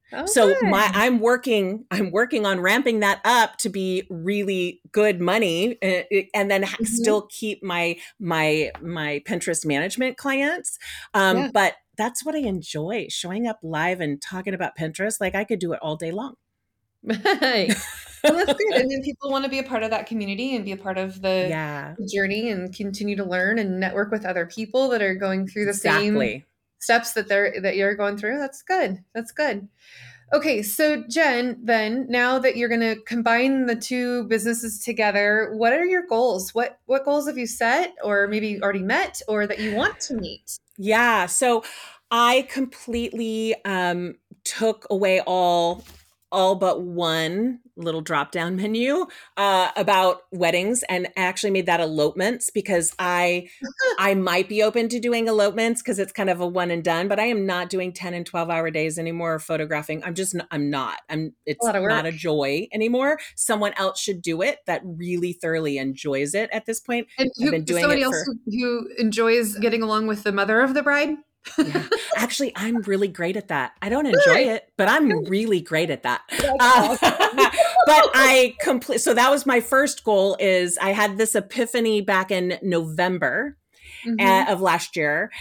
Oh, So good. my I'm working I'm working on ramping that up to be really good money, uh, and then Mhm. still keep my my my Pinterest management clients. Um, Yeah. but that's what I enjoy, showing up live and talking about Pinterest. Like I could do it all day long. Right. Well, that's good. And then people want to be a part of that community and be a part of the Yeah, journey and continue to learn and network with other people that are going through the same exactly. steps that they're that you're going through. That's good. That's good. Okay, so Jen, then now that you're going to combine the two businesses together, what are your goals? What what goals have you set or maybe already met or that you want to meet? Yeah. So I completely um, took away all all but one little drop down menu uh, about weddings and actually made that elopements because I I might be open to doing elopements because it's kind of a one and done, but I am not doing ten and twelve hour days anymore photographing. I'm just, n- I'm not. I'm, A it's lot of not work. a joy anymore. Someone else should do it that really thoroughly enjoys it at this point. And I've who been doing somebody it else for, who, who enjoys getting along with the mother of the bride? yeah. Actually, I'm really great at that. I don't enjoy Good. it, but I'm really great at that. That's Uh, awesome. but I complete. So that was my first goal. Is I had this epiphany back in November uh, Mhm. of last year.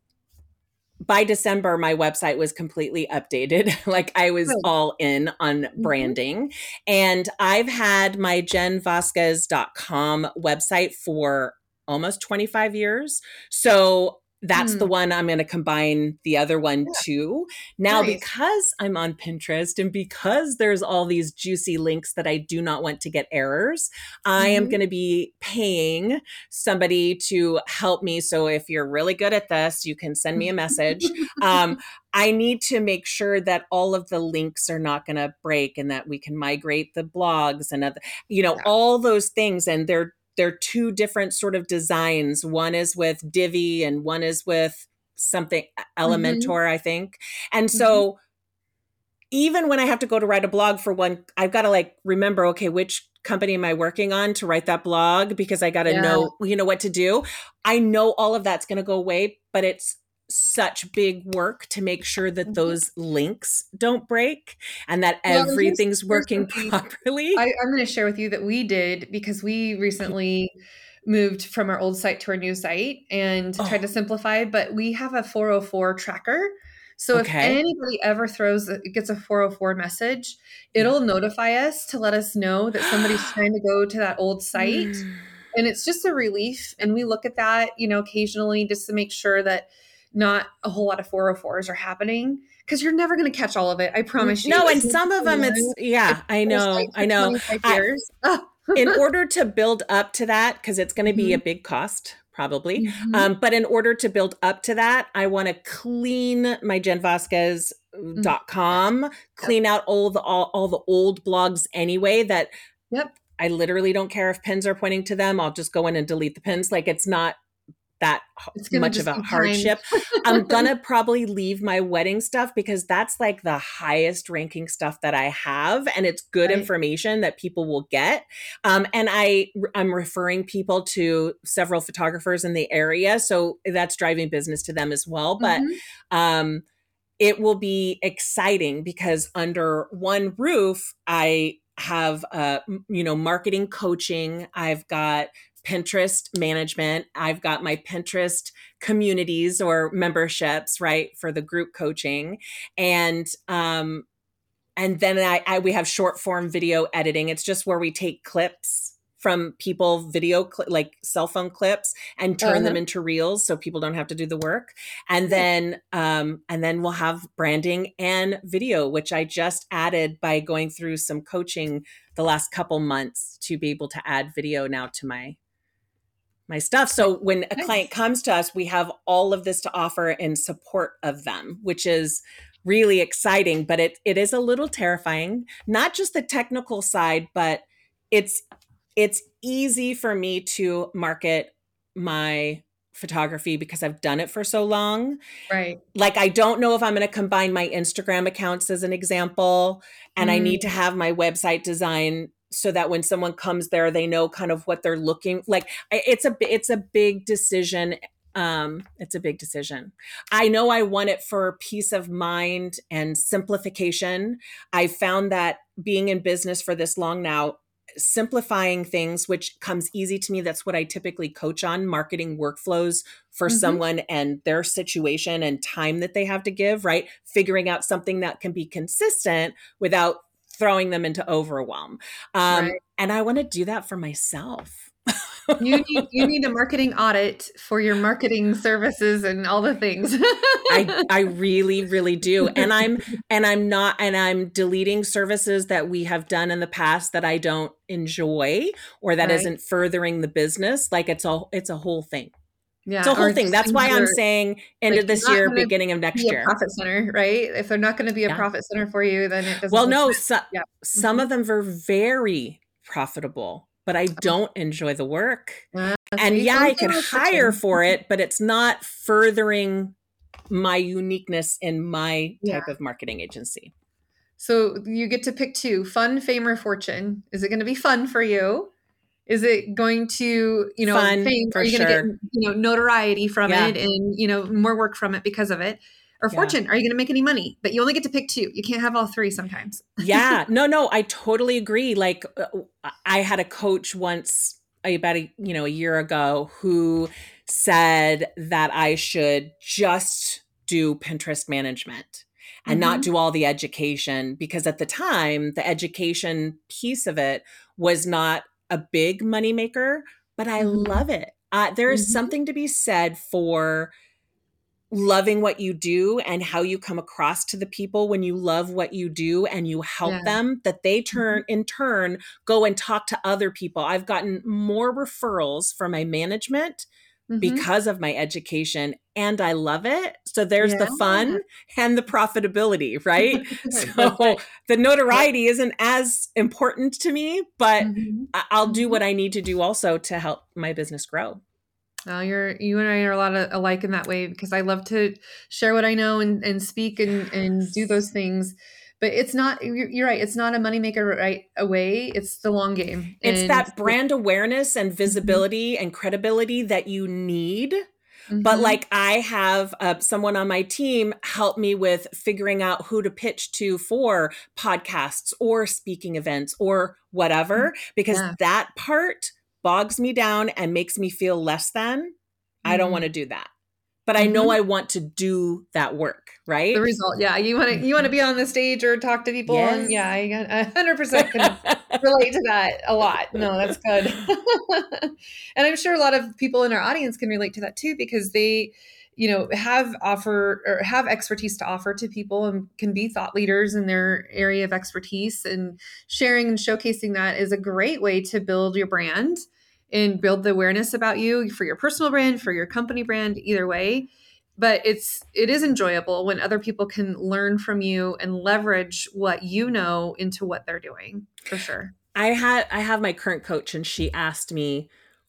By December, my website was completely updated. Like I was Good. all in on Mhm. branding. And I've had my jen vasquez dot com website for almost twenty-five years. So that's the Mm, one I'm going to combine the other one yeah, to. Now, nice. because I'm on Pinterest and because there's all these juicy links that I do not want to get errors, I am Mhm. going to be paying somebody to help me. So if you're really good at this, you can send me a message. Um, I need to make sure that all of the links are not going to break and that we can migrate the blogs and other, you know, Yeah. all those things. And they're they're two different sort of designs. One is with Divi and one is with something Mhm. Elementor, I think. And Mhm. so even when I have to go to write a blog for one, I've got to like remember, okay, which company am I working on to write that blog? Because I got to Yeah. know, you know, what to do. I know all of that's going to go away, but it's such big work to make sure that Mhm. those links don't break and that Well, and here's everything's here's working something properly. I, I'm going to share with you that we did because we recently moved from our old site to our new site and tried to Oh, simplify, but we have a four oh four tracker. So if okay. anybody ever throws a, gets a four oh four message, Yeah. it'll notify us to let us know that somebody's trying to go to that old site. Mm. And it's just a relief. And we look at that, you know, occasionally just to make sure that not a whole lot of four oh fours are happening because you're never going to catch all of it. I N- promise you. No, As and much as some of I them learn, it's I've yeah, I been on a know. site I for know. twenty-five I years. Ah. in order to build up to that, because it's going to be a Mhm, big cost, probably. mhm, Um, but in order to build up to that, I want to clean my jen vasquez mm, dot com, yep, clean out all the all, all the old blogs anyway that yep. I literally don't care if pins are pointing to them. I'll just go in and delete the pins. Like it's not that h- It's gonna much of just a be time. hardship. I'm gonna probably leave my wedding stuff because that's like the highest ranking stuff that I have, and it's good Right. information that people will get. Um, and I I'm referring people to several photographers in the area, so that's driving business to them as well. But Mhm, um, it will be exciting because under one roof, I have, uh, you know, marketing coaching. I've got Pinterest management. I've got my Pinterest communities or memberships, right, for the group coaching, and um, and then I, I we have short form video editing. It's just where we take clips from people video cl- like cell phone clips and turn them uh-huh, into reels so people don't have to do the work. And nice. then um and then we'll have branding and video, which I just added by going through some coaching the last couple months to be able to add video now to my my stuff. So when a client Nice. comes to us, we have all of this to offer in support of them, which is really exciting, but it it is a little terrifying. Not just the technical side, but it's it's easy for me to market my photography because I've done it for so long. Right. Like I don't know if I'm going to combine my Instagram accounts as an example, and I need to Mm, have my website design so that when someone comes there they know kind of what they're looking like. I- it's a it's a big decision Um, it's a big decision. I know I want it for peace of mind and simplification. I found that being in business for this long now, simplifying things, which comes easy to me. That's what I typically coach on, marketing workflows for Mhm. someone and their situation and time that they have to give, right? Figuring out something that can be consistent without throwing them into overwhelm. Um, Right. and I want to do that for myself. You need you need a marketing audit for your marketing services and all the things. I I really really do. And I'm and I'm not and I'm deleting services that we have done in the past that I don't enjoy or that Right. isn't furthering the business. Like it's a it's a whole thing. Yeah, It's a whole or thing. just That's things why that I'm are saying end like of this not year, gonna beginning of next be a year. profit center, right? If they're not going to be a Yeah. profit center for you, then it doesn't Well, make no, sense. so, Yeah. some Mhm. of them were very profitable, but I don't enjoy the work. Uh, And see, yeah, some I of them could are hire switching. for it, but it's not furthering my uniqueness in my Yeah. type of marketing agency. So you get to pick two: fun, fame, or fortune. Is it going to be fun for you? Is it going to, you know, Fun, fame? for Are you going to get, sure. you know, notoriety from Yeah. it and, you know, more work from it because of it? Or Yeah. fortune? Are you going to make any money? But you only get to pick two. You can't have all three sometimes. Yeah. No, no, I totally agree. Like uh, I had a coach once about a, you know, a year ago who said that I should just do Pinterest management and not Mhm. do all the education, because at the time the education piece of it was not a big moneymaker, but I Mhm. love it. Uh, there is Mhm. something to be said for loving what you do and how you come across to the people when you love what you do and you help Yeah. them, that they Mhm. turn in turn go and talk to other people. I've gotten more referrals from my management Mhm. because of my education, and I love it. So there's the Yeah. fun and the profitability, right? That's So right. the Yep. notoriety isn't as important to me, but Mhm. I- I'll do Mhm. what I need to do also to help my business grow. Well, you're you and I are a lot of alike in that way, because I love to share what I know and, and speak and, and do those things. But it's not, you're, you're right. It's not a moneymaker right away. It's the long game. It's And that brand awareness and Mhm. visibility and credibility that you need. But Mhm. like I have uh, someone on my team help me with figuring out who to pitch to for podcasts or speaking events or whatever, because Yeah. that part bogs me down and makes me feel less than. I don't Mm. want to do that. But I know Mhm. I want to do that work, right? The result. Yeah. You want to, you want to Mhm. be on the stage or talk to people. Yes. And yeah, I got- a hundred percent can relate to that a lot. No, that's good. And I'm sure a lot of people in our audience can relate to that too, because they, you know, have offer or have expertise to offer to people and can be thought leaders in their area of expertise, and sharing and showcasing that is a great way to build your brand and build the awareness about you for your personal brand, for your company brand, either way. But it's it is enjoyable when other people can learn from you and leverage what you know into what they're doing, for sure. I had I have my current coach and she asked me,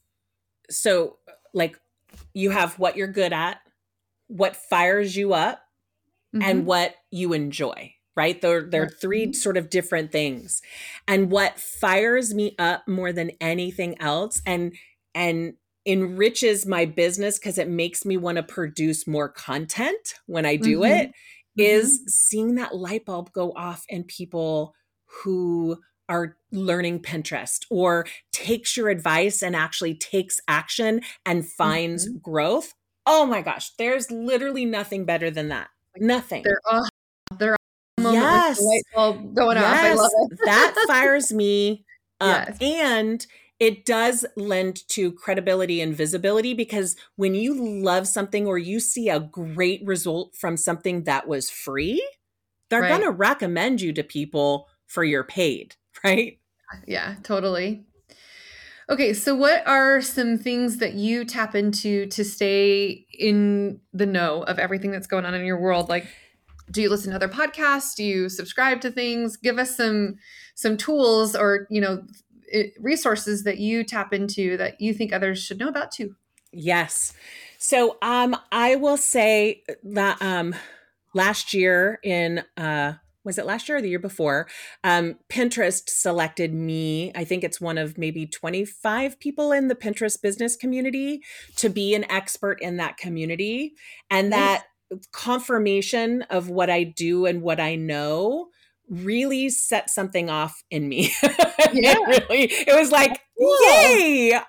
so like you have what you're good at, what fires you up, and Mhm. what you enjoy, right? There, there are Right. three Mhm. sort of different things. And what fires me up more than anything else and and enriches my business because it makes me want to produce more content when I do it Mhm. is Mhm. seeing that light bulb go off in people who are learning Pinterest or takes your advice and actually takes action and finds Mhm. growth. Oh my gosh, there's literally nothing better than that. Nothing. They're all they're all a moment with the Yes. light bulb going off. I love Yes. That it. fires me up. Yes. And it does lend to credibility and visibility, because when you love something or you see a great result from something that was free, they're going to Right. recommend you to people for your paid, right? Yeah, totally. Okay, so what are some things that you tap into to stay in the know of everything that's going on in your world? Like, do you listen to other podcasts? Do you subscribe to things? Give us some some tools or, you know, i- resources that you tap into that you think others should know about too. Yes. So um I will say that um last year in uh was it last year or the year before? Um, Pinterest selected me. I think it's one of maybe twenty-five people in the Pinterest business community to be an expert in that community. And Nice. that confirmation of what I do and what I know really set something off in me. Yeah. It really, it was like, Cool. yay, I,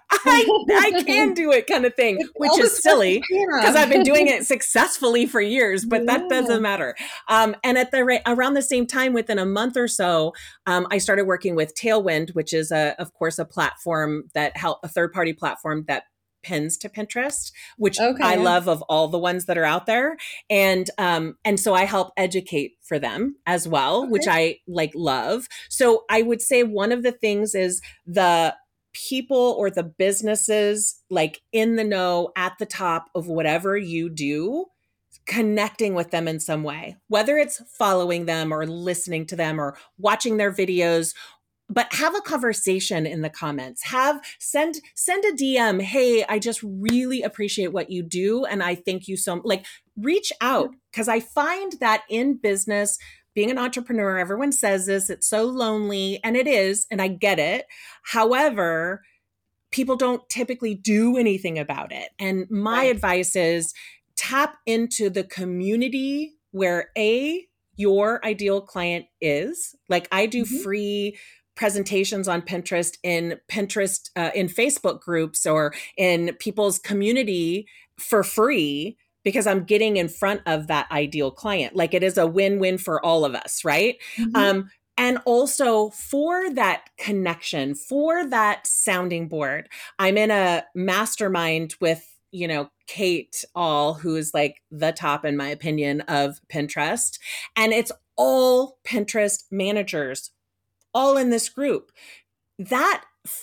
I can do it kind of thing, It's which all the is silly stuff you can. because I've been doing it successfully for years, but that Yeah. doesn't matter. Um, and at the ra- around the same time, within a month or so, um, I started working with Tailwind, which is a, of course, a platform that help a third party platform that pins to Pinterest, which Okay, I yeah. love of all the ones that are out there. And, um, and so I help educate for them as well, Okay. which I like love. So I would say one of the things is the people or the businesses like in the know at the top of whatever you do, connecting with them in some way, whether it's following them or listening to them or watching their videos. But have a conversation in the comments. Have send send a D M. Hey, I just really appreciate what you do, and I thank you so. Like, reach out, because I find that in business, being an entrepreneur, everyone says this. It's so lonely, and it is, and I get it. However, people don't typically do anything about it. And my Right. advice is tap into the community where A, your ideal client is. Like I do Mhm. free presentations on Pinterest in Pinterest, uh, in Facebook groups or in people's community for free because I'm getting in front of that ideal client. Like it is a win-win for all of us, right? Mhm. Um, and also for that connection, for that sounding board, I'm in a mastermind with, you know, Kate All, who is like the top, in my opinion, of Pinterest. And it's all Pinterest managers, all in this group. That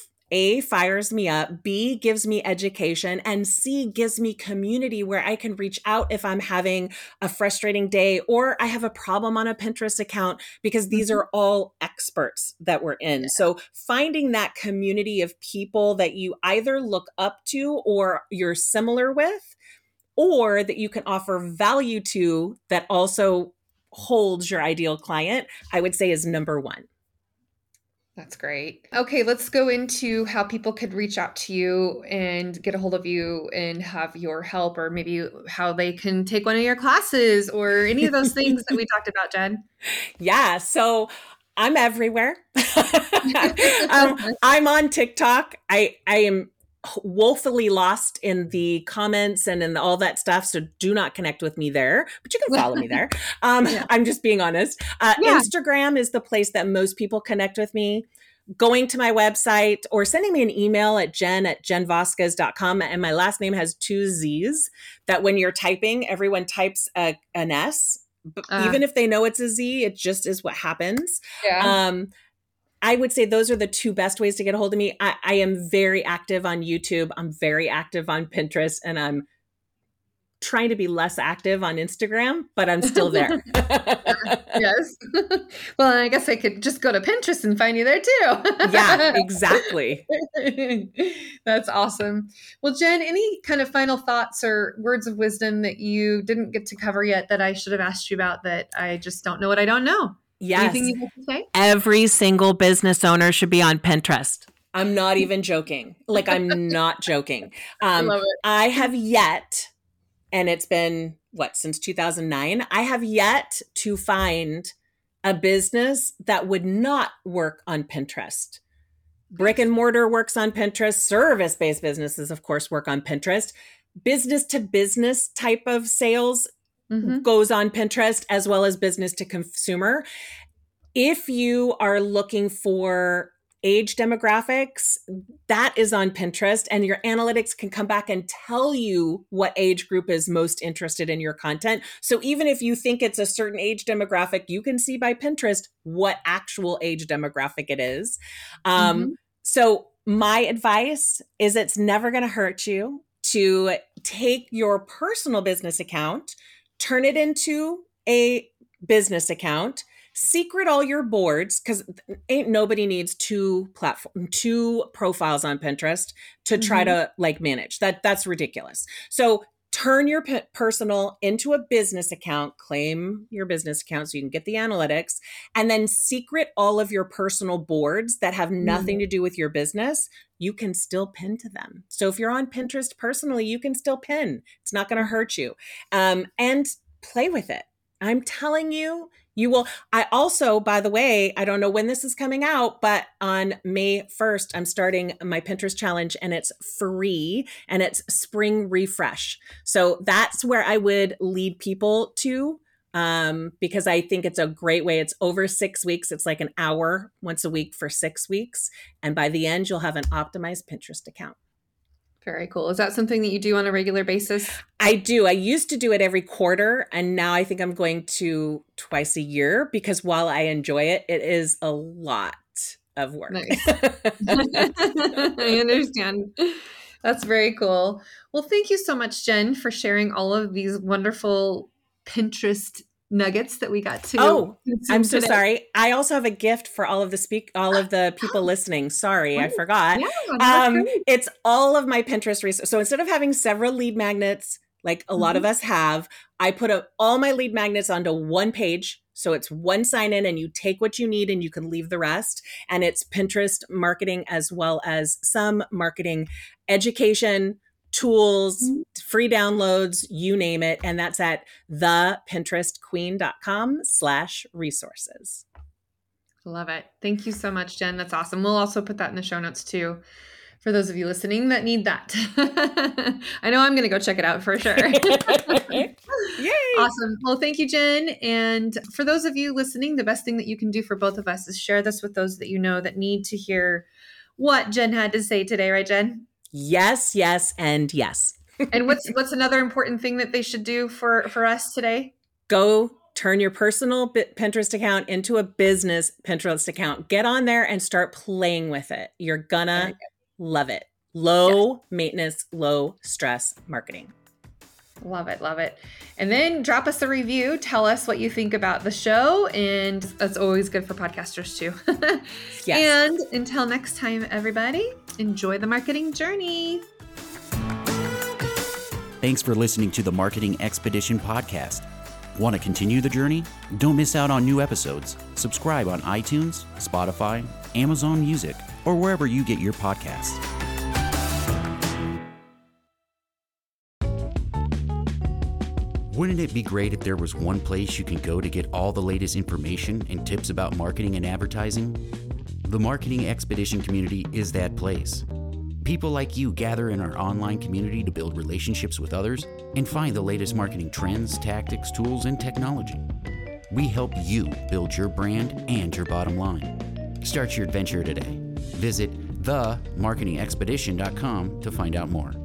A, fires me up, B, gives me education, and C, gives me community where I can reach out if I'm having a frustrating day or I have a problem on a Pinterest account, because these Mhm. are all experts that we're in. So finding that community of people that you either look up to or you're similar with, or that you can offer value to that also holds your ideal client, I would say is number one. That's great. Okay, let's go into how people could reach out to you and get a hold of you and have your help, or maybe how they can take one of your classes or any of those things that we talked about, Jen. Yeah. So I'm everywhere. um, I'm on TikTok. I, I am woefully lost in the comments and in all that stuff. So do not connect with me there, but you can follow me there. Um, Yeah. I'm just being honest. Uh, Yeah. Instagram is the place that most people connect with me. Going to my website or sending me an email at jen at jen vasquez dot com. And my last name has two Z's, that when you're typing, everyone types a, an S. But Ah. even if they know it's a Z, it just is what happens. Yeah. Um, I would say those are the two best ways to get a hold of me. I, I am very active on YouTube. I'm very active on Pinterest, and I'm trying to be less active on Instagram, but I'm still there. Yes. Well, I guess I could just go to Pinterest and find you there too. Yeah, exactly. That's awesome. Well, Jen, any kind of final thoughts or words of wisdom that you didn't get to cover yet that I should have asked you about that I just don't know what I don't know? Yes. Anything you'd like to say? Every single business owner should be on Pinterest. I'm not even joking. Like, I'm not joking. Um, Love it. I have yet, and it's been, what, since two thousand nine? I have yet to find a business that would not work on Pinterest. Brick and mortar works on Pinterest. Service-based businesses, of course, work on Pinterest. Business to business type of sales Mhm. goes on Pinterest, as well as business to consumer. If you are looking for age demographics, that is on Pinterest, and your analytics can come back and tell you what age group is most interested in your content. So even if you think it's a certain age demographic, you can see by Pinterest what actual age demographic it is. Um, Mhm. So my advice is it's never going to hurt you to take your personal business account, turn it into a business account, secret all your boards, because ain't nobody needs two platform, two profiles on Pinterest to try Mhm. to like manage that. That's ridiculous. So turn your p- personal into a business account, claim your business account so you can get the analytics, and then secret all of your personal boards that have nothing to do with your business. You can still pin to them. So if you're on Pinterest personally, you can still pin. It's not going to hurt you. Um, and play with it. I'm telling you, you will. I also, by the way, I don't know when this is coming out, but on May first, I'm starting my Pinterest challenge, and it's free, and it's spring refresh. So that's where I would lead people to, um, because I think it's a great way. It's over six weeks. It's like an hour once a week for six weeks. And by the end, you'll have an optimized Pinterest account. Very cool. Is that something that you do on a regular basis? I do. I used to do it every quarter, and now I think I'm going to twice a year, because while I enjoy it, it is a lot of work. Nice. I understand. That's very cool. Well, thank you so much, Jen, for sharing all of these wonderful Pinterest nuggets that we got to. Oh, I'm so today. sorry. I also have a gift for all of the speak, all of the people listening. Sorry, I forgot. Yeah, that's um, great. it's all of my Pinterest research. So instead of having several lead magnets, like a lot Mhm. of us have, I put a, all my lead magnets onto one page. So it's one sign in, and you take what you need and you can leave the rest. And it's Pinterest marketing, as well as some marketing education, tools, free downloads, you name it. And that's at thepinterestqueen.com slash resources. Love it. Thank you so much, Jen. That's awesome. We'll also put that in the show notes too, for those of you listening that need that. I know I'm going to go check it out for sure. Yay! Awesome. Well, thank you, Jen. And for those of you listening, the best thing that you can do for both of us is share this with those that you know that need to hear what Jen had to say today, right, Jen? Yes, yes, and yes. And what's what's another important thing that they should do for, for us today? Go turn your personal Pinterest account into a business Pinterest account. Get on there and start playing with it. You're gonna love it. Low yes. maintenance, low stress marketing. Love it. Love it. And then drop us a review. Tell us what you think about the show. And that's always good for podcasters too. Yes. And until next time, everybody, enjoy the marketing journey. Thanks for listening to the Marketing Expedition podcast. Want to continue the journey? Don't miss out on new episodes. Subscribe on iTunes, Spotify, Amazon Music, or wherever you get your podcasts. Wouldn't it be great if there was one place you can go to get all the latest information and tips about marketing and advertising? The Marketing Expedition community is that place. People like you gather in our online community to build relationships with others and find the latest marketing trends, tactics, tools, and technology. We help you build your brand and your bottom line. Start your adventure today. Visit the marketing expedition dot com to find out more.